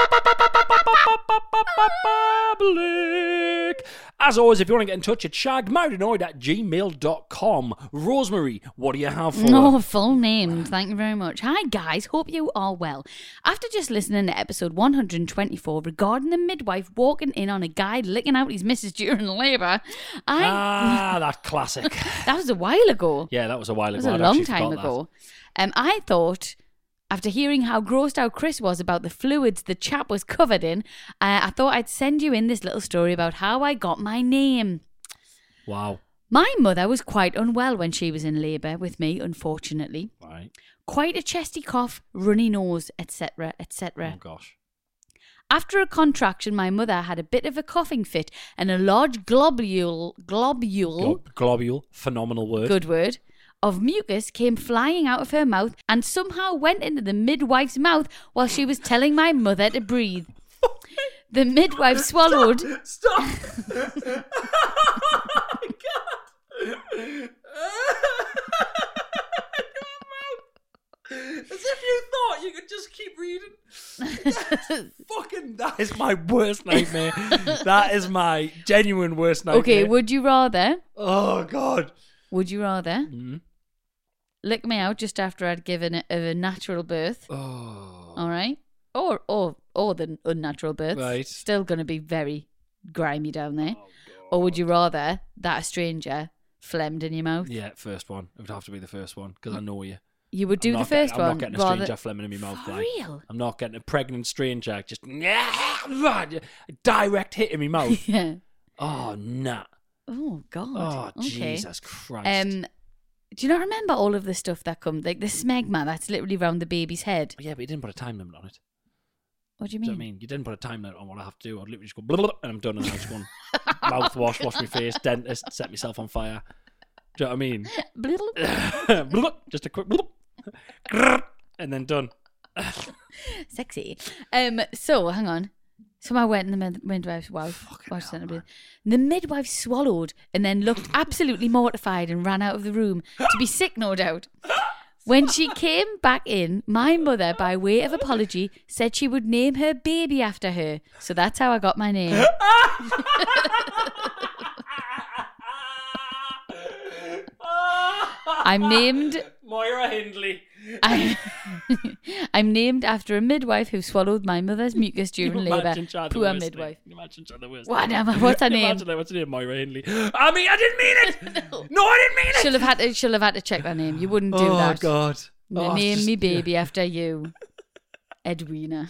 Public. As always, if you want to get in touch, it's shagmarinoid at gmail dot com. Rosemary, what do you have for No, us? full name. Thank you very much. Hi, guys. Hope you are well. After just listening to episode one hundred twenty-four regarding the midwife walking in on a guy licking out his missus during labour, I Ah, that classic. that was a while ago. Yeah, that was a while ago. It was a I'd long actually time forgot that. ago. Um, I thought, after hearing how grossed out Chris was about the fluids the chap was covered in, uh, I thought I'd send you in this little story about how I got my name. Wow. My mother was quite unwell when she was in labour with me, unfortunately. Right. Quite a chesty cough, runny nose, et cetera, et cetera. Oh, gosh. After a contraction, my mother had a bit of a coughing fit and a large globule, globule, Glo- globule, phenomenal word. good word, of mucus came flying out of her mouth and somehow went into the midwife's mouth while she was telling my mother to breathe. The midwife swallowed. Stop! Stop. Oh my God! As if you thought you could just keep reading. Fucking, that is my worst nightmare. That is my genuine worst nightmare. Okay, would you rather? Oh God. Would you rather Mm. lick me out just after I'd given it a natural birth? Oh. All right, or or or the unnatural birth. Right. Still going to be very grimy down there. Or would you rather that a stranger phlegmed in your mouth? Yeah, first one. It would have to be the first one because I know you. You would do I'm the not first get, one. I'm not getting a rather... stranger phlegming in my mouth. For like. real? I'm not getting a pregnant stranger just direct hit in my mouth. Yeah. Oh, nah. Oh God. Oh, okay. Jesus Christ. Um, do you not remember all of the stuff that comes, like the smegma that's literally round the baby's head? Yeah, but you didn't put a time limit on it. What do you Do mean? you know what I mean? You didn't put a time limit on what I have to do. I'd literally just go blah, blah, blah, and I'm done, and I just go mouthwash, wash my face, dentist, set myself on fire. Do you know what I mean? Blah, Blah, just a quick blah, blah, and then done. Sexy. Um. So hang on. So I went in the mid- midwife's wife. Watched hell, that. The midwife swallowed and then looked absolutely mortified and ran out of the room to be sick, no doubt. When she came back in, my mother, by way of apology, said she would name her baby after her. So that's how I got my name. I'm named Moira Hindley. I, I'm named after a midwife who swallowed my mother's mucus during You labour. imagine Chad the Poor worst midwife. name. You imagine Chad the worst What, name. am I- what's her You name? Imagine that. What's her name? Moira Hindley. I mean, I didn't mean it. No. No, I didn't mean it. She'll have had to. She'll have had to check that name. You wouldn't do oh, that. God. Oh, Name just- me baby after you, Edwina.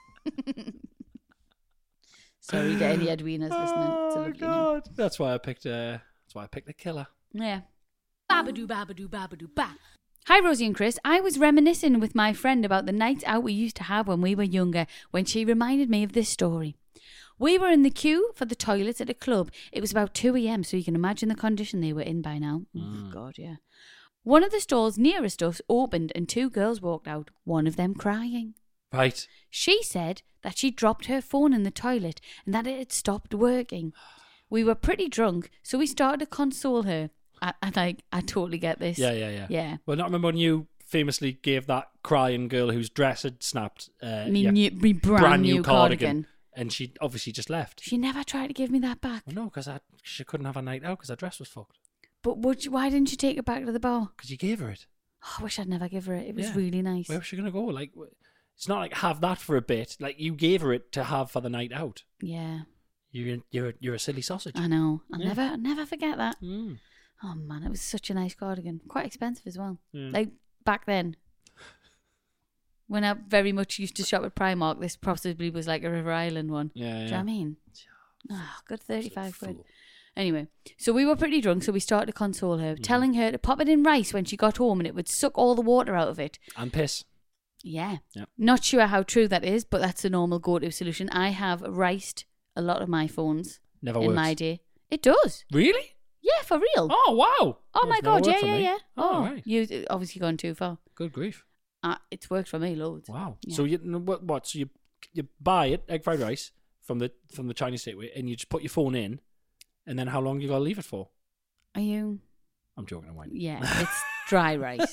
Sorry to any Edwinas listening. It's a Oh, lovely God. That's why I picked. Uh, that's why I picked the killer. name. Yeah. Babadoo, babadoo, babadoo, ba. Hi, Rosie and Chris. I was reminiscing with my friend about the nights out we used to have when we were younger, when she reminded me of this story. We were in the queue for the toilets at a club. It was about two a.m, so you can imagine the condition they were in by now. Oh, God, yeah. One of the stalls nearest us opened and two girls walked out, one of them crying. Right. She said that she dropped her phone in the toilet and that it had stopped working. We were pretty drunk, so we started to console her. I, I like, I totally get this. Yeah, yeah, yeah. Yeah. Well, not remember when you famously gave that crying girl whose dress had snapped. Uh, Me, yeah, new, me brand, new cardigan. and she obviously just left. She never tried to give me that back. Well, no, because she couldn't have a night out because her dress was fucked. But would you, why didn't you take it back to the bar? Because you gave her it. Oh, I wish I'd never give her it. It was Yeah. really nice. Where was she gonna go? Like, wh- it's not like have that for a bit. Like you gave her it to have for the night out. Yeah, You're you're you're a silly sausage. I know. I'll Yeah. never, I'll never forget that. Mm. Oh man, it was such a nice cardigan. Quite expensive as well. Yeah. Like back then, when I very much used to shop at Primark, this possibly was like a River Island one. Yeah, Do you know yeah. what I mean? Oh, good thirty-five quid. Fool. Anyway, so we were pretty drunk, so we started to console her, Mhm. telling her to pop it in rice when she got home and it would suck all the water out of it. And piss. Yeah. Yep. Not sure how true that is, but that's a normal go-to solution. I have riced a lot of my phones Never in works. my day. It does. Really? Yeah, for real. Oh wow. Oh my It's never god, worked yeah, for yeah, me. yeah. Oh, Oh, right. you obviously gone too far. Good grief. Uh, it's worked for me loads. Wow. Yeah. So you what, what? So you you buy it egg fried rice from the from the Chinese takeaway, and you just put your phone in, and then how long you gotta leave it for? Are you? I'm joking. I'm whining. Yeah, it's dry rice.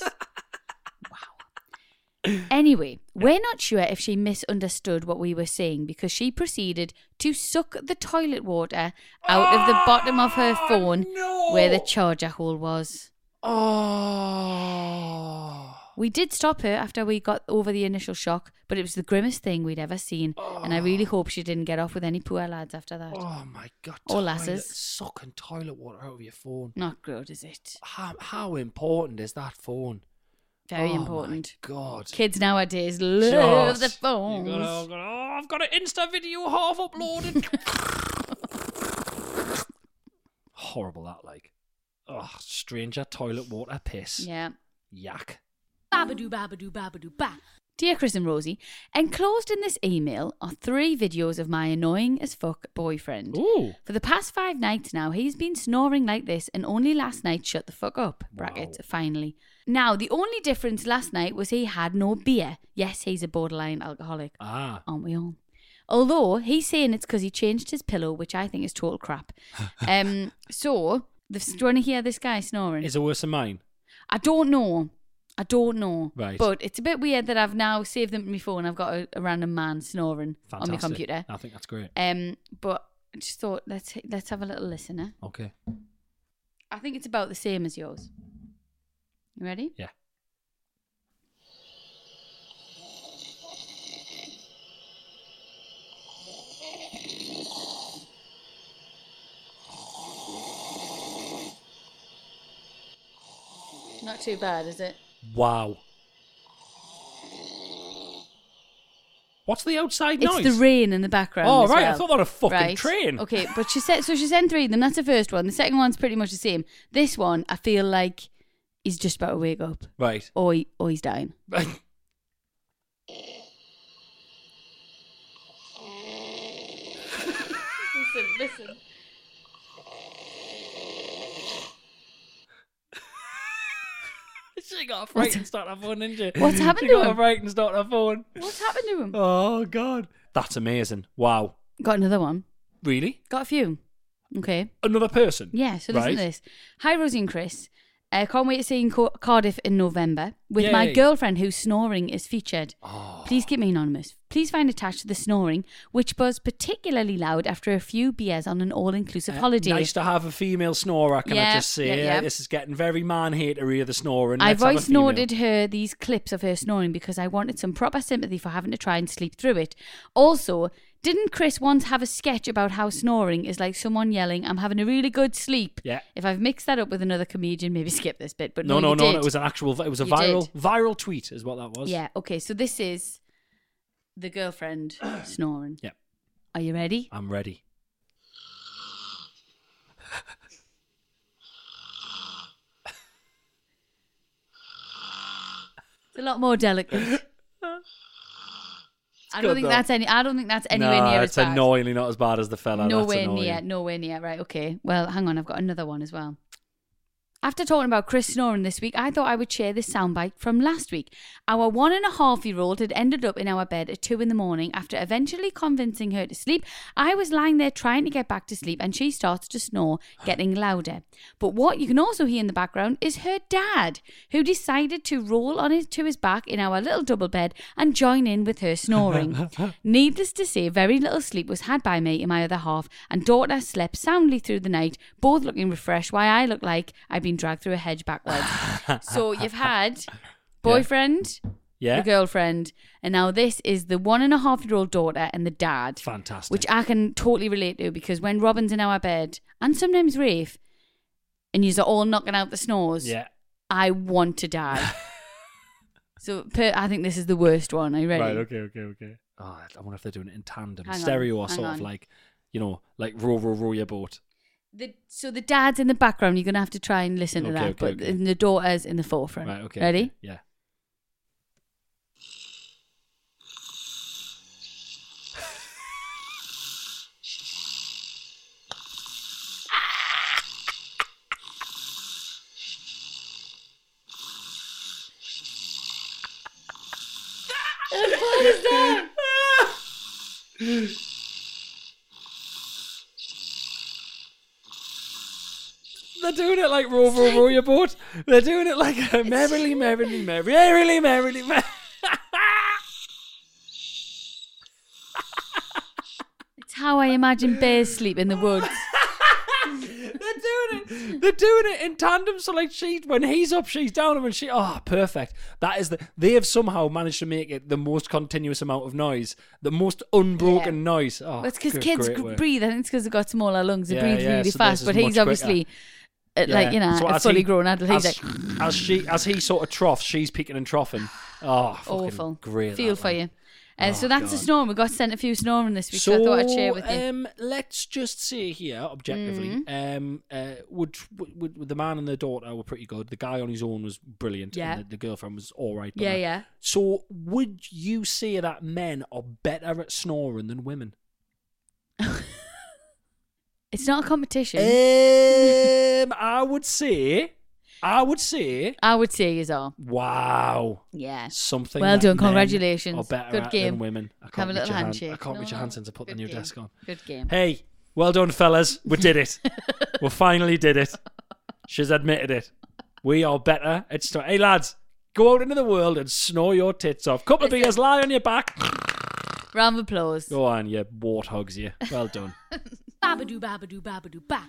Wow. Anyway, we're not sure if she misunderstood what we were saying because she proceeded to suck the toilet water out of the bottom of her phone no. where the charger hole was. Oh. We did stop her after we got over the initial shock, but it was the grimmest thing we'd ever seen, and I really hope she didn't get off with any poor lads after that. Oh my god. Or toilet- lasses. Sucking toilet water out of your phone. Not good, is it? How how important is that phone? Very Oh, important. My God. Kids nowadays love Just- the you phones. gotta- oh, God, oh, I've got an Insta video half uploaded. Horrible that, like. Oh, stranger toilet water piss. Yeah. Yak. Babadoo, babadoo, babadoo, ba. Dear Chris and Rosie, enclosed in this email are three videos of my annoying as fuck boyfriend. Ooh. For the past five nights now, he's been snoring like this and only last night shut the fuck up. Brackets, wow. Finally. Now, the only difference last night was he had no beer. Yes, he's a borderline alcoholic. Ah. Aren't we all? Although, he's saying it's because he changed his pillow, which I think is total crap. um. So, the, do you want to hear this guy snoring? Is it worse than mine? I don't know. I don't know. Right. But it's a bit weird that I've now saved them to my phone. I've got a, a random man snoring Fantastic. on my computer. I think that's great. Um, but I just thought let's let's have a little listen. Eh? Okay. I think it's about the same as yours. You ready? Yeah. Not too bad, is it? Wow. What's the outside it's noise? It's the rain in the background. Oh, as right. well. I thought that was a fucking right. train. Okay, but she said, so she sent three of them. That's the first one. The second one's pretty much the same. This one, I feel like he's just about to wake up. Right. Or, he, or he's dying. Right. Listen, listen. She got a fright and started her phone, didn't she? What's happened she to got him? a fright and started her phone. What's happened to him? Oh, God. That's amazing. Wow. Got another one. Really? Got a few. Okay. Another person? Yeah, so listen right. to this. Hi, Rosie and Chris. I can't wait to see you in Car- Cardiff in November with Yay. my girlfriend whose snoring is featured. Oh. Please keep me anonymous. Please find attached to the snoring, which buzzed particularly loud after a few beers on an all-inclusive Uh, holiday. Nice to have a female snorer, can Yeah, I just say? yeah, yeah. This is getting very man-hatery, the snoring. I Let's have a voice female. noted her these clips of her snoring because I wanted some proper sympathy for having to try and sleep through it. Also, didn't Chris once have a sketch about how snoring is like someone yelling, I'm having a really good sleep? Yeah. If I've mixed that up with another comedian, maybe skip this bit. But No, no, no, you no, did. no. It was an actual, it was a You viral did. viral tweet is what that was. Yeah, okay, so this is the girlfriend snoring. Yeah. Are you ready? I'm ready. It's a lot more delicate. I don't good think though. that's any. I don't think that's anywhere no, near it's as bad. annoyingly not as bad as the fella. Nowhere That's annoying. near. Nowhere near. Right. Okay. Well, hang on. I've got another one as well. After talking about Chris snoring this week, I thought I would share this soundbite from last week. Our one and a half year old had ended up in our bed at two in the morning. After eventually convincing her to sleep, I was lying there trying to get back to sleep and she starts to snore, getting louder. But what you can also hear in the background is her dad, who decided to roll on his, to his back in our little double bed and join in with her snoring. Needless to say, very little sleep was had by me and my other half, and daughter slept soundly through the night, both looking refreshed, while I looked like I'd been dragged through a hedge backwards. So you've had boyfriend, Yeah. the girlfriend, and now this is the one and a half year old daughter and the dad. Fantastic. Which I can totally relate to, because when Robin's in our bed, and sometimes Rafe, and you're all knocking out the snores, Yeah. I want to die. So per, I think this is the worst one. Are you ready? Right, okay, okay, okay. Oh, I wonder if they're doing it in tandem. Hang on, Stereo or hang sort on. of like, you know, like row, row, row your boat. The, so the dad's in the background. You're going to have to try and listen to Okay, that. okay, but okay. and the daughter's in the forefront. Right, okay. Ready? okay, Yeah. They're doing it like row, row, row your boat. They're doing it like a merrily, merrily, merrily, merrily, merrily, merrily. It's how I imagine bears sleep in the woods. They're doing it. They're doing it in tandem. So like she, when he's up, she's down, and when she, oh, perfect. That is the. They have somehow managed to make it the most continuous amount of noise, the most unbroken Yeah. noise. Oh, Well, it's because good- kids great gr- work. breathe. I think it's because they've got smaller lungs. They Yeah, breathe yeah, really so fast. this But is he's much obviously uh, like, you know, So a as fully he- grown adult. He's as, like, as she as he sort of troughs, she's peeking and troughing. Oh, fucking awful. great. Feel that for one. you. Uh, so Oh, that's the God. snoring. We got sent a few snoring this week, so, So, I thought I'd share with you. um, let's just say here, objectively, Mm. um, uh, would, would, would the man and the daughter were pretty good. The guy on his own was brilliant. Yeah. And the, the girlfriend was all right. but Yeah, not- yeah. So, would you say that men are better at snoring than women? It's not a competition. Um, I would say, I would say, I would say you are. wow, Yeah. something. Well that done, men congratulations. Are better Good at game. than women. I can't Have a reach little your hand- handshake. I can't No, reach your no. hand since I put the Good new game. desk on. Good game. Hey, well done, fellas. We did it. We finally did it. She's admitted it. We are better at snow. Hey, lads, go out into the world and snore your tits off. Couple of beers, lie on your back. Round of applause. Go on, you warthogs, you. Well done. Babadoo, babadoo, babadoo, ba.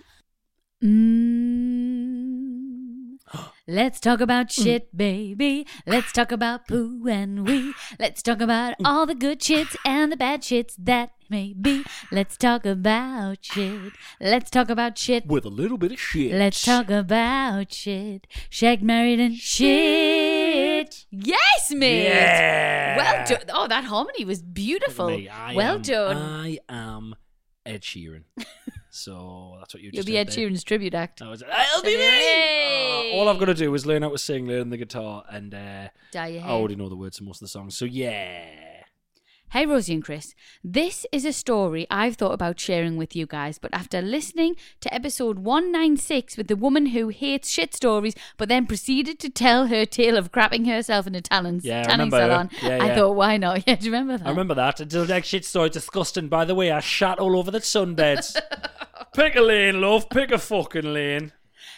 Mm. Let's talk about shit, baby. Let's talk about poo and wee. Let's talk about all the good shits and the bad shits that may be. Let's talk about shit. Let's talk about shit. With a little bit of shit. Let's talk about shit. Shagged, married, and shit. Yes, mate. Yeah. Well done. Oh, that harmony was beautiful. Me, I Well am, done. I am Ed Sheeran. So that's what you You'll just be did Ed there. Sheeran's tribute act. That was it. I'll be me. Hey. Uh, all I've got to do is learn how to sing, learn the guitar, and uh, Dye your I hair. already know the words to most of the songs. So yeah. Hey, Rosie and Chris. This is a story I've thought about sharing with you guys, but after listening to episode one ninety-six with the woman who hates shit stories, but then proceeded to tell her tale of crapping herself in a talent, Yeah, I tanning remember her. salon, Yeah, I yeah. thought, why not? Yeah, do you remember that? I remember that. It's like shit story. Disgusting. By the way, I shat all over the sunbeds. Pick a lane, love. Pick a fucking lane.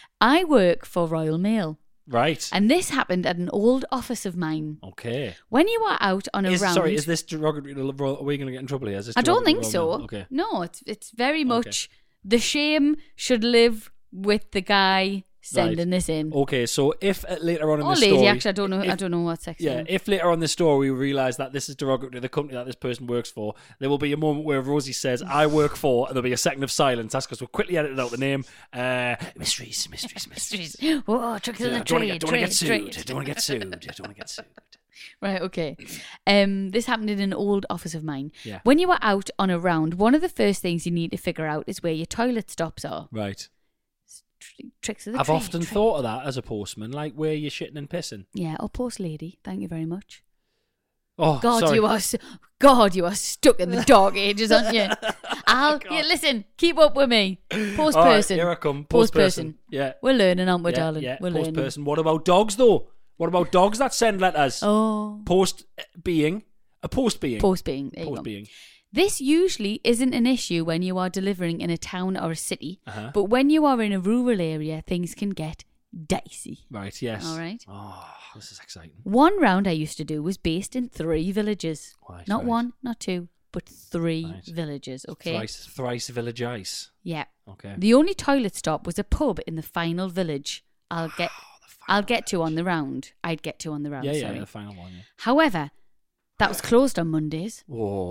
I work for Royal Mail, Right. and this happened at an old office of mine. Okay. When you are out on a Is, round... sorry, is this derogatory? to Ro- Are we going to get in trouble here? Is this I don't think derogatory to so. Royal Mail? Okay. No, it's it's very much the shame should live with the guy sending Right. this in. Okay, so if uh, later on in Or the lady, story, actually, I don't know. I if- don't know what sex. Yeah, they're in. if later on in the story we realise that this is derogatory to the company that this person works for, there will be a moment where Rosie says, I work for, and there'll be a second of silence. That's because we'll quickly edit out the name. Uh, mysteries, mysteries, mysteries. Whoa, tricks of Yeah, the don't want to trade, get, don't wanna get trade, sued. trade. Don't want to get sued. Don't want to get sued. Right, okay. Um, this happened in an old office of mine. Yeah. When you are out on a round, one of the first things you need to figure out is where your toilet stops are. Right. Tr- tricks of the I've trade, often trade. thought of that as a postman, like where you're shitting and pissing. Yeah, or post lady. Thank you very much. Oh, God, sorry. you are, s- God, you are stuck in the dog ages, aren't you? I'll, yeah, listen, keep up with me. Post All right, person. here I come. Post Post person. person. Yeah. We're learning, aren't we, yeah, darling? yeah. We're Post learning. person. What about dogs, though? What about dogs that send letters? Oh, Post being. A post being. post being. There you Post go. being. This usually isn't an issue when you are delivering in a town or a city, Uh-huh. but when you are in a rural area, things can get dicey. Right, yes. All right. Oh, this is exciting. One round I used to do was based in three villages. Right, not right. one, not two, but three Right. villages, okay? Thrice, thrice village ice. Yeah. Okay. The only toilet stop was a pub in the final village. I'll get I'll get to on the round. I'd get to on the round, yeah, yeah, sorry. the final one. Yeah. However, that was closed on Mondays.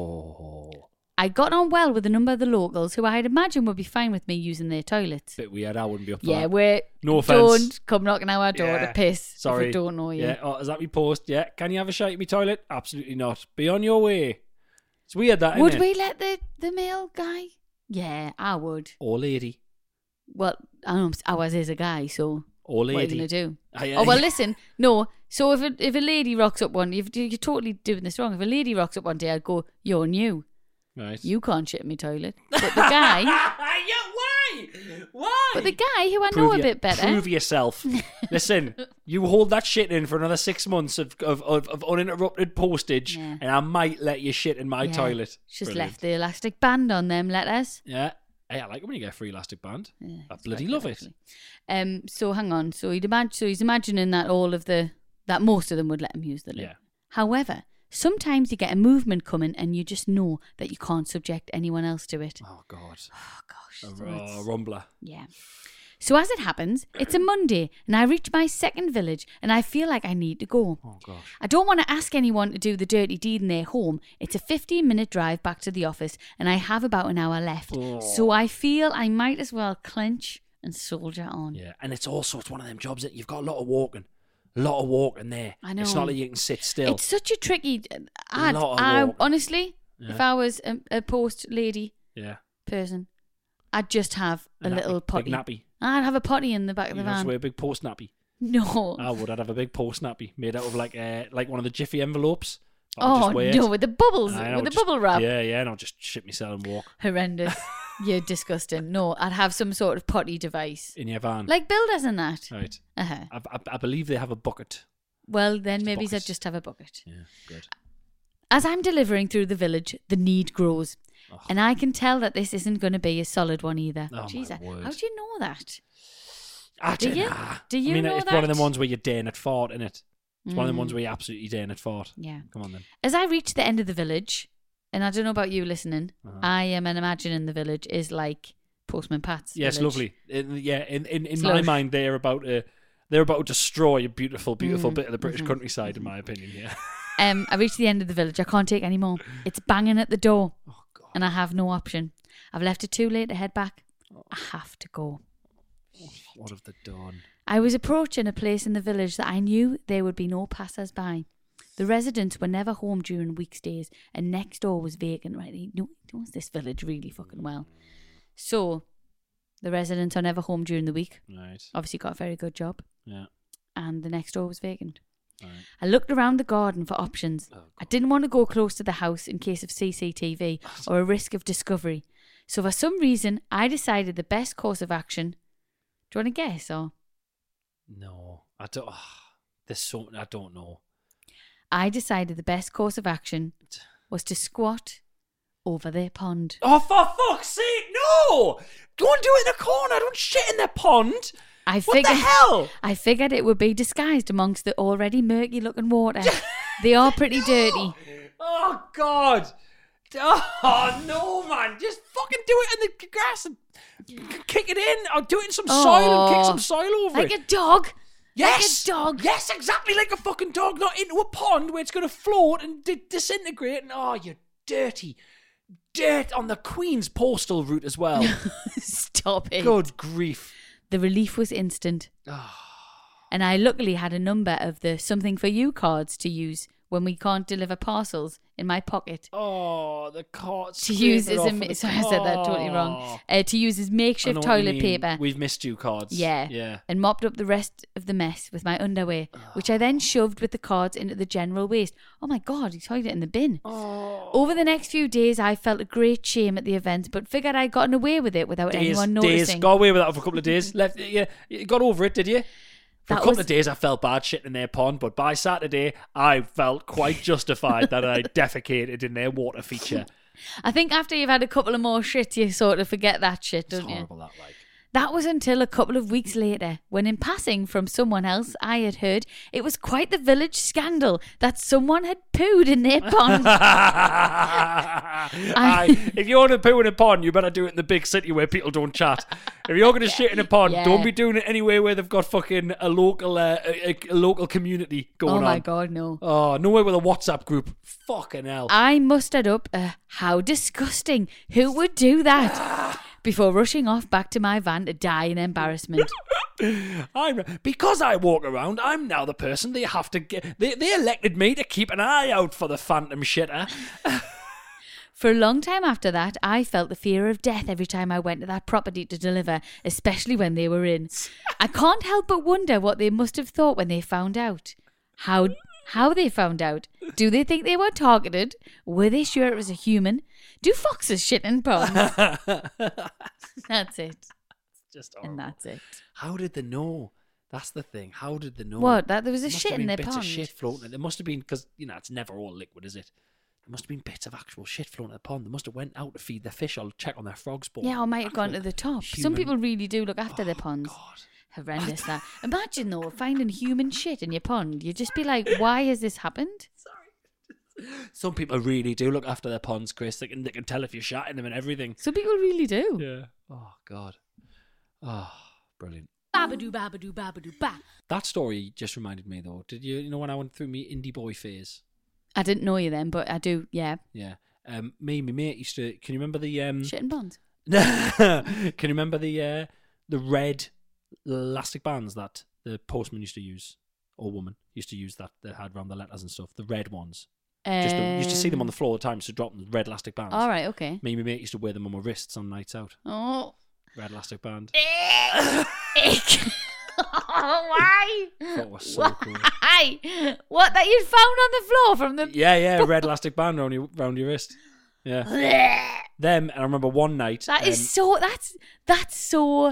Oh, I got on well with a number of the locals who I'd imagine would be fine with me using their toilets. bit weird. I wouldn't be up for Yeah, that. we're No offence. don't come knocking on our door Yeah. to piss Sorry. if we don't know you. Yeah. Oh, is that me post? Yeah. Can you have a shite in my toilet? Absolutely not. Be on your way. It's weird that. Would innit? we let the, the male guy? Yeah, I would. Or lady. Well, I don't know, ours is a guy, so Or lady. what are you going to do? I- Oh, well, listen, no. So if a, if a lady rocks up one, you've, you're totally doing this wrong. If a lady rocks up one day, I'd go, you're new. Right. You can't shit in my toilet. But the guy, yeah, why? Why? but the guy who I Prove know a your- bit better. Prove yourself. Listen, you hold that shit in for another six months of of, of, of uninterrupted postage, Yeah. and I might let you shit in my Yeah, toilet. Just Brilliant. left the elastic band on them letters. Yeah. Hey, I like it when you get a free elastic band. Yeah, I it's bloody quite love good, it. actually. Um. So hang on. So he'd imagine. So he's imagining that all of the that most of them would let him use the loo. Yeah. However, sometimes you get a movement coming, and you just know that you can't subject anyone else to it. Oh, God. Oh gosh. A so raw it's- rumbler. Yeah. So as it happens, it's a Monday, and I reach my second village, and I feel like I need to go. Oh, gosh. I don't want to ask anyone to do the dirty deed in their home. It's a fifteen minute drive back to the office, and I have about an hour left. Oh. So I feel I might as well clench and soldier on. Yeah, and it's also it's one of them jobs that you've got a lot of walking, a lot of walking there. I know. It's not like you can sit still. It's such a tricky. I'd, lot of I walk. honestly, Yeah. if I was a, a post lady yeah, person, I'd just have a, nappy, little potty. big nappy. I'd have a potty in the back of You the just van. wear a big post nappy. No. I would. I'd have a big post nappy made out of like uh, like one of the Jiffy envelopes. I would just Oh wear no, it. with the bubbles, And I with would the just- bubble wrap. Yeah, yeah, and I'll just shit myself and walk Horrendous. You're disgusting. No, I'd have some sort of potty device. in your van. Like builders and that. right. Uh-huh. I, I, I believe they have a bucket. Well, then Just maybe buckets. I'd just have a bucket. Yeah, good. As I'm delivering through the village, the need grows. Ugh. And I can tell that this isn't going to be a solid one either. Oh, my Jesus, word. how do you know that? I Do don't you? know. Do you I mean, know it's one of that? them ones where you're daring at fart, isn't it? It's one of them Mm. ones where you're absolutely daring at fart. Yeah. Come on then. As I reach the end of the village, and I don't know about you listening, Uh-huh. I am an imagining the village is like Postman Pat's Yes, village. lovely. In, yeah, in in, in It's my lovely. mind, they're about to they're about to destroy a beautiful, beautiful Mm, bit of the British mhm. countryside, in my opinion. Yeah. Um, I reach the end of the village. I can't take any more. It's banging at the door, Oh God. and I have no option. I've left it too late to head back. Oh. I have to go. What have they done? I was approaching a place in the village that I knew there would be no passers-by. The residents were never home during weekdays, and next door was vacant. Right, he kno- knows this village really fucking well. So, the residents are never home during the week. Right. Obviously, got a very good job, Yeah. and the next door was vacant. Right. I looked around the garden for options. Oh, I didn't want to go close to the house in case of C C T V or a risk of discovery. So, for some reason, I decided the best course of action. Do you want to guess or? No, I don't. ah, there's so I don't know. I decided the best course of action was to squat over their pond. Oh, for fuck's sake, no! Go and do it in a corner. Don't shit in the pond. I What figured, the hell? I figured it would be disguised amongst the already murky looking water. They are pretty dirty. Oh God! Oh no, man! Just fucking do it in the grass and kick it in, or do it in some soil and kick some soil over Like it. a dog. Yes, Like a dog. Yes, exactly like a fucking dog, not into a pond where it's going to float and di- disintegrate. And oh, you dirty dirt on the Queen's postal route as well. Stop it. Good grief! The relief was instant. Ah. And I luckily had a number of the something for you cards to use when we can't deliver parcels in my pocket. Oh, the cart. To use scrape it as off a of ma- the sorry, I said that totally wrong. car. Uh, to use as I know makeshift what you toilet mean. paper. We've missed you cards. Yeah. Yeah. And mopped up the rest of the mess with my underwear, which I then shoved with the cards into the general waste. Oh my God, he tied it in the bin. Oh. Over the next few days, I felt a great shame at the event, but figured I'd gotten away with it without Days, anyone days. noticing. Got away with that for a couple of days. Left. Yeah. You got over it, did you? For That a couple was- of days, I felt bad shitting in their pond, but by Saturday, I felt quite justified that I defecated in their water feature. I think after you've had a couple of more shit, you sort of forget that shit, It's don't you? horrible, that, like. That was until a couple of weeks later, when in passing from someone else, I had heard it was quite the village scandal that someone had pooed in their pond. Aye, if you're going to poo in a pond, you better do it in the big city where people don't chat. If you're going to shit in a pond, Yeah. don't be doing it anywhere where they've got fucking a local uh, a, a- a local community going Oh on. my God, no. Oh, nowhere with a WhatsApp group. Fucking hell. I mustered up a how disgusting. Who would do that? Before rushing off back to my van to die in embarrassment. I'm because I walk around. I'm now the person they have to get. They they elected me to keep an eye out for the phantom shitter. For a long time after that, I felt the fear of death every time I went to that property to deliver, especially when they were in. I can't help but wonder what they must have thought when they found out. How how they found out. Do they think they were targeted? Were they sure it was a human? Do foxes shit in ponds? That's it. Just And horrible. that's it. How did they know? That's the thing. How did they know? What? That there was a There must shit have in been their bits pond. of shit floating. There must have been because you know it's never all liquid, is it? There must have been bits of actual shit floating in the pond. They must have went out to feed their fish or check on their frog spawn. Yeah, or might have gone to the top. Some human- people really do look after their Oh, ponds. God. Horrendous that. Imagine though finding human shit in your pond. You'd just be like, why has this happened? Some people really do look after their ponds, Chris. They can they can tell if you're shot in them and everything. Some people really do. Yeah. Oh God. Oh, brilliant. Babadoo, babadoo, babadoo, ba. That story just reminded me though. Did you you know when I went through me indie boy phase? I didn't know you then, but I do. Yeah, Yeah. Um, me and my mate used to. Can you remember the um? shit in ponds. Can you remember the uh, the red elastic bands that the postman used to use, or woman used to use that they had around the letters and stuff. The red ones. Just the, used to see them on the floor all the time, so drop them, red elastic bands. All right, okay. Me and my mate used to wear them on my wrists on nights out. Oh. Red elastic band. Ick. Why? Thought it was so Why? cool. What, that you found on the floor from the... Yeah, yeah, red elastic band around your, around your wrist. Yeah. Them, and I remember one night... That um, is so... That's that's so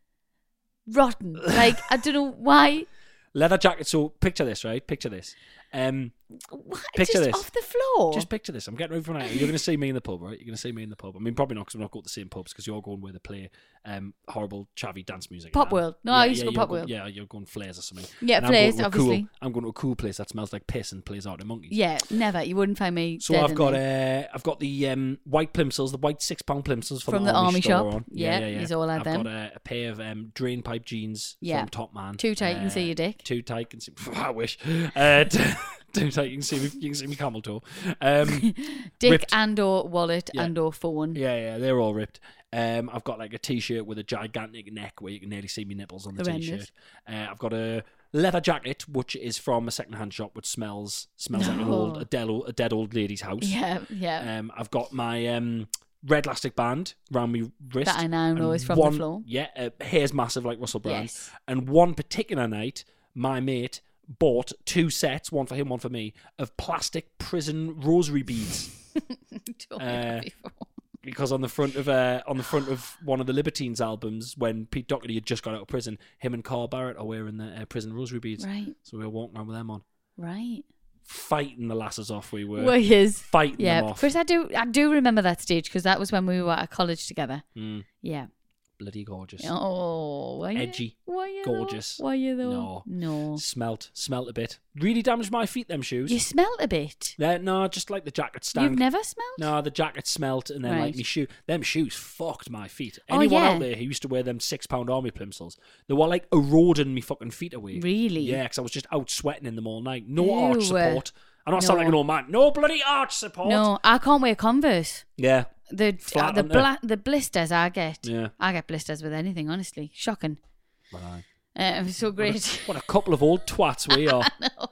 rotten. Like, I don't know why... Leather jacket. So picture this, right? Picture this. Um, What? Picture Just this. off the floor? Just picture this. I'm getting ready for a night. You're going to see me in the pub, right? You're going to see me in the pub. I mean, probably not because we're not going to the same pubs because you're going where they play um, horrible, chavvy dance music. Pop and- World. No, yeah, I used to yeah, go you're Pop going- World. Yeah, you're going Flares or something. Yeah, And I'm Flares, going to a obviously. Cool, I'm going to a cool place that smells like piss and plays Arctic Monkeys. Yeah, never. You wouldn't find me So dead I've in got there. uh, I've got the um, white plimsolls, the white six pound plimsolls from, From the, the army, army store shop. On. Yeah, he's all had I've them. got a, a pair of um, drain pipe jeans Yeah. from Top Man. Too tight, you can Uh, see your dick. Too tight, you can see. I wish. Uh, t- too tight, you can see me. You can see me camel toe. Um, Dick ripped. and or wallet Yeah. and or phone. Yeah, yeah, they're all ripped. Um, I've got like a t-shirt with a gigantic neck where you can nearly see me nipples on the Horrendous. t-shirt. Uh, I've got a leather jacket which is from a second-hand shop which smells smells like an old a dead old, a dead old lady's house. Yeah, yeah. Um, I've got my um, red elastic band around my wrist. That I now know and is from one, the floor. Yeah, uh, hair's massive like Russell Brand. Yes. And one particular night, my mate bought two sets, one for him, one for me, of plastic prison rosary beads. Told me Uh, that before. Because on the front of uh, on the front of one of the Libertines albums, when Pete Doherty had just got out of prison, him and Carl Barrett are wearing the uh, prison rosary beads. Right. So we were walking around with them on, Right. fighting the lasses off. We were Well, yes. fighting Yeah, them off. Chris, I do, I do remember that stage because that was when we were at college together. Mm, Yeah. bloody gorgeous. Oh, were you? Edgy. Were you Gorgeous. Though? Were you though? No. No. Smelt, smelt a bit. Really damaged my feet. Them shoes. You smelt a bit. Uh, no, just like the jacket stank. You've never smelled? No, the jacket smelt, and then like Right. me shoe, them shoes fucked my feet. Oh, Anyone yeah. out there who used to wear them six pound army plimsolls, they were like eroding me fucking feet away. Really? Yeah, because I was just out sweating in them all night. No arch Ew. support. I'm not sounding like an No. old man. No bloody arch support. No, I can't wear Converse. Yeah. The Flat uh, the on there. bla- the blisters I get. Yeah. I get blisters with anything. Honestly, shocking. Right. Uh, it was so great. What a couple of old twats we are.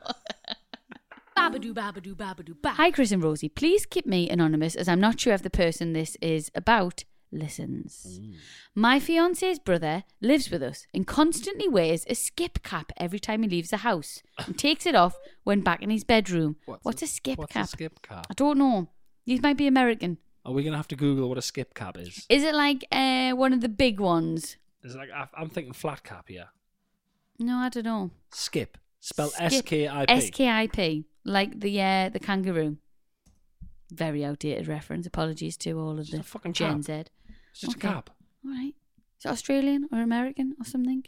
Babadoo, babadoo, babadoo, ba. Hi, Chris and Rosie. Please keep me anonymous as I'm not sure if the person this is about listens. My fiance's brother lives with us and constantly wears a skip cap every time he leaves the house and takes it off when back in his bedroom. What's, a, skip What's cap? a skip cap? I don't know. These might be American. Are we gonna have to Google what a skip cap is? Is it like uh, one of the big ones? Is it like I- I'm thinking flat cap here. No, I don't know. Skip. Spell Skip. S K I P. S K I P, like the uh, the kangaroo. Very outdated reference. Apologies to all of Just the a fucking Gen cap. Z. It's just Okay. a cap. All right. Is it Australian or American or something?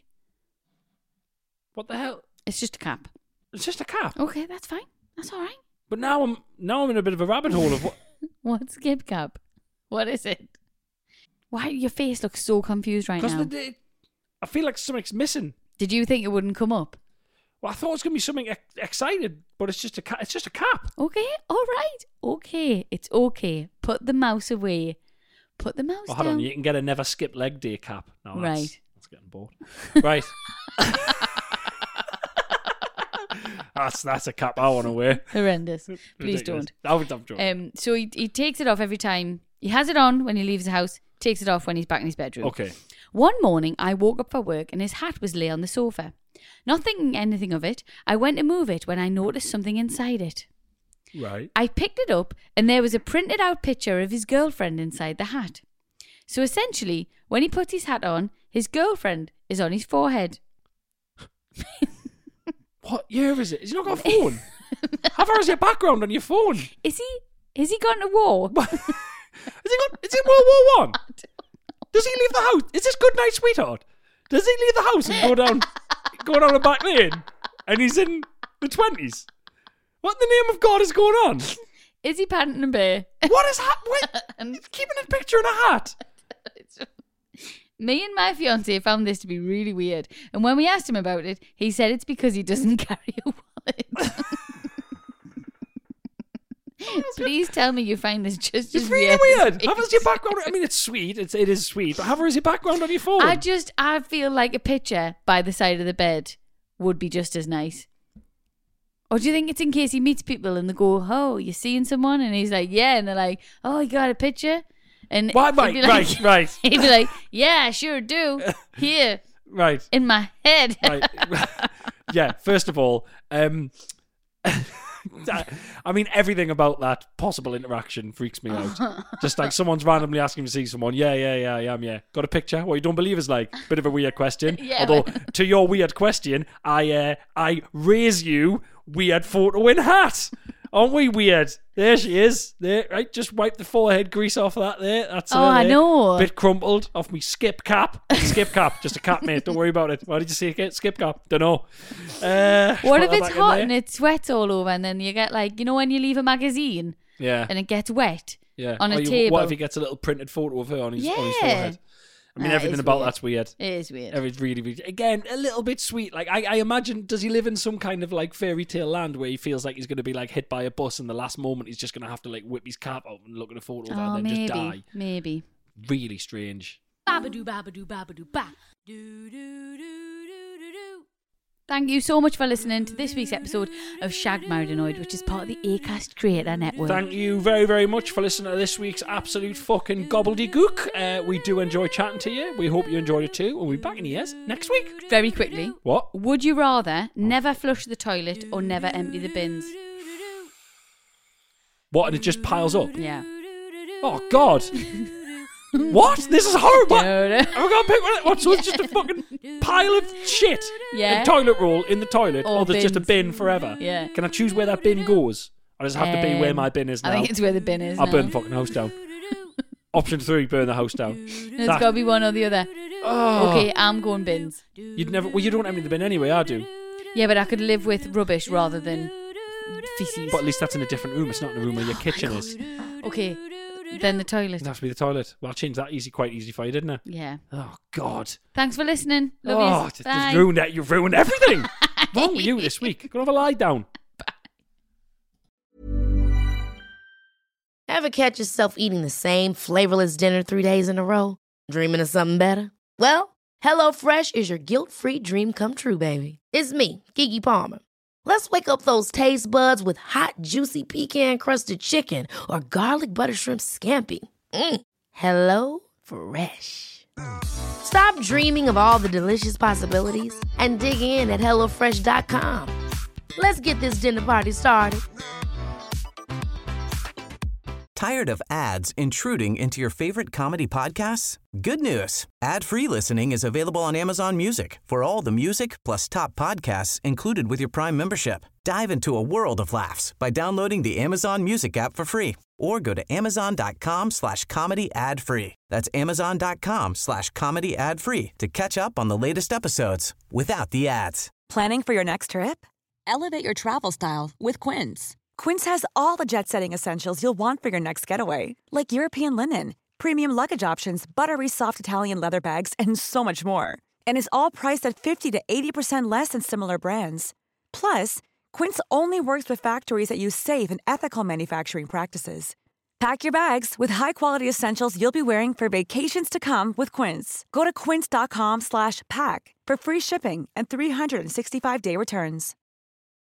What the hell? It's just a cap. It's just a cap. Okay, that's fine. That's all right. But now I'm now I'm in a bit of a rabbit hole of what. What's skip cap? What is it? Why your face looks so confused right Because now? the, I feel like something's missing. Did you think it wouldn't come up? Well, I thought it was gonna be something ex- excited, but it's just a ca- it's just a cap. Okay, all right. Okay, it's okay. Put the mouse away. Put the mouse Oh, hold down. on, you can get a never skip leg day cap. No, that's, Right. That's getting bored. Right. that's that's a cap I want to wear. Horrendous. Please Ridiculous. don't. I would have Um, so he he takes it off every time. He has it on when he leaves the house. Takes it off when he's back in his bedroom. Okay. One morning, I woke up for work and his hat was lay on the sofa. Not thinking anything of it, I went to move it when I noticed something inside it. Right. I picked it up and there was a printed out picture of his girlfriend inside the hat. So essentially, when he puts his hat on, his girlfriend is on his forehead. What year is it? Has he not got a phone? How far is your background on your phone? Is he? Is he gone to war? Is he got? Is he in World War One? Does he leave the house? Is this Good Night Sweetheart? Does he leave the house and go down, go down a back lane, and he's in the twenties? What in the name of God is going on? Is he Paddington Bear? What is happening? He's keeping a picture in a hat. Me and my fiance found this to be really weird, and when we asked him about it, he said it's because he doesn't carry a wallet. Please tell me you find this just It's as really weird. weird. as Have as your background. I mean, it's sweet. It's it is sweet, but have her as your background on your phone. I just, I feel like a picture by the side of the bed would be just as nice. Or do you think it's in case he meets people and they go, "Oh, you seeing someone?" And he's like, "Yeah," and they're like, "Oh, you got a picture?" And Why, he'd right, be like- right, right. He'd be like, "Yeah, I sure do. Here, Right. in my head." Right. Yeah, first of all, um, I mean, everything about that possible interaction freaks me out. Just like someone's randomly asking to see someone. Yeah, yeah, yeah, I am, yeah. Got a picture? What you don't believe is like? Bit of a weird question. Yeah, Although, but- to your weird question, I uh, I raise you weird photo in hat. Aren't we weird? There she is. There, right? Just wipe the forehead grease off that there. That's Oh, her I there. know. Bit crumpled off me skip cap. Skip cap. Just a cap, mate. Don't worry about it. Why did you say it? Skip cap? Don't know. Uh, What put if that it's back in hot there. and it sweats all over, and then you get like, you know, when you leave a magazine Yeah. and it gets wet Yeah. on a Or you- table? What if he gets a little printed photo of her on his, on his Yeah. forehead? I mean, Nah, everything it's about weird. that's weird. It is weird. Everything's really, really, again, a little bit sweet. Like, I, I imagine, does he live in some kind of like fairy tale land where he feels like he's going to be like hit by a bus and the last moment he's just going to have to like whip his cap out and look at a photo of her Oh, and then maybe, just die? maybe. Really strange. Babadoo, babadoo, babadoo, ba. Do, do, do, do, do, do. Thank you so much for listening to this week's episode of Shagged Married Annoyed, which is part of the Acast Creator Network. Thank you very, very much for listening to this week's absolute fucking gobbledygook. Uh, we do enjoy chatting to you. We hope you enjoyed it too. We'll be back in the ears next week. Very quickly, What? would you rather never flush the toilet or never empty the bins? What? And it just piles up? Yeah. Oh, God. What? This is horrible. No, Have no. I got to pick one? What? So it's just a fucking pile of shit Yeah. and toilet roll in the toilet, Or or there's just a bins. bin forever. Yeah. Can I choose where that bin goes? Or does it have to be where Um, my bin is now? I think it's where the bin is I'll now. burn the fucking house down. Option three: burn the house down. There's That- got to be one or the other. Oh. Okay, I'm going bins. You'd never. Well, you don't empty the bin anyway, I do. Yeah, but I could live with rubbish rather than feces. But at least that's in a different room. It's not in the room where your kitchen is. Okay, then the toilet. It has to be the toilet. Well, I changed that easy, quite easy for you, didn't I? Yeah. Oh God. Thanks for listening. Love oh, you. just, Bye. just ruined that. You've ruined everything. What's wrong with you this week? Go have a lie down. Ever catch yourself eating the same flavorless dinner three days in a row? Dreaming of something better? Well, HelloFresh is your guilt-free dream come true, baby. It's me, Keke Palmer. Let's wake up those taste buds with hot, juicy pecan-crusted chicken or garlic butter shrimp scampi. Mm. Hello Fresh. Stop dreaming of all the delicious possibilities and dig in at hello fresh dot com. Let's get this dinner party started. Tired of ads intruding into your favorite comedy podcasts? Good news. Ad-free listening is available on Amazon Music for all the music plus top podcasts included with your Prime membership. Dive into a world of laughs by downloading the Amazon Music app for free or go to amazon.com slash comedy ad free. That's amazon.com slash comedy ad free to catch up on the latest episodes without the ads. Planning for your next trip? Elevate your travel style with Quince. Quince has all the jet-setting essentials you'll want for your next getaway, like European linen, premium luggage options, buttery soft Italian leather bags, and so much more. And is all priced at fifty to eighty percent less than similar brands. Plus, Quince only works with factories that use safe and ethical manufacturing practices. Pack your bags with high-quality essentials you'll be wearing for vacations to come with Quince. Go to quince.com slash pack for free shipping and three sixty-five day returns.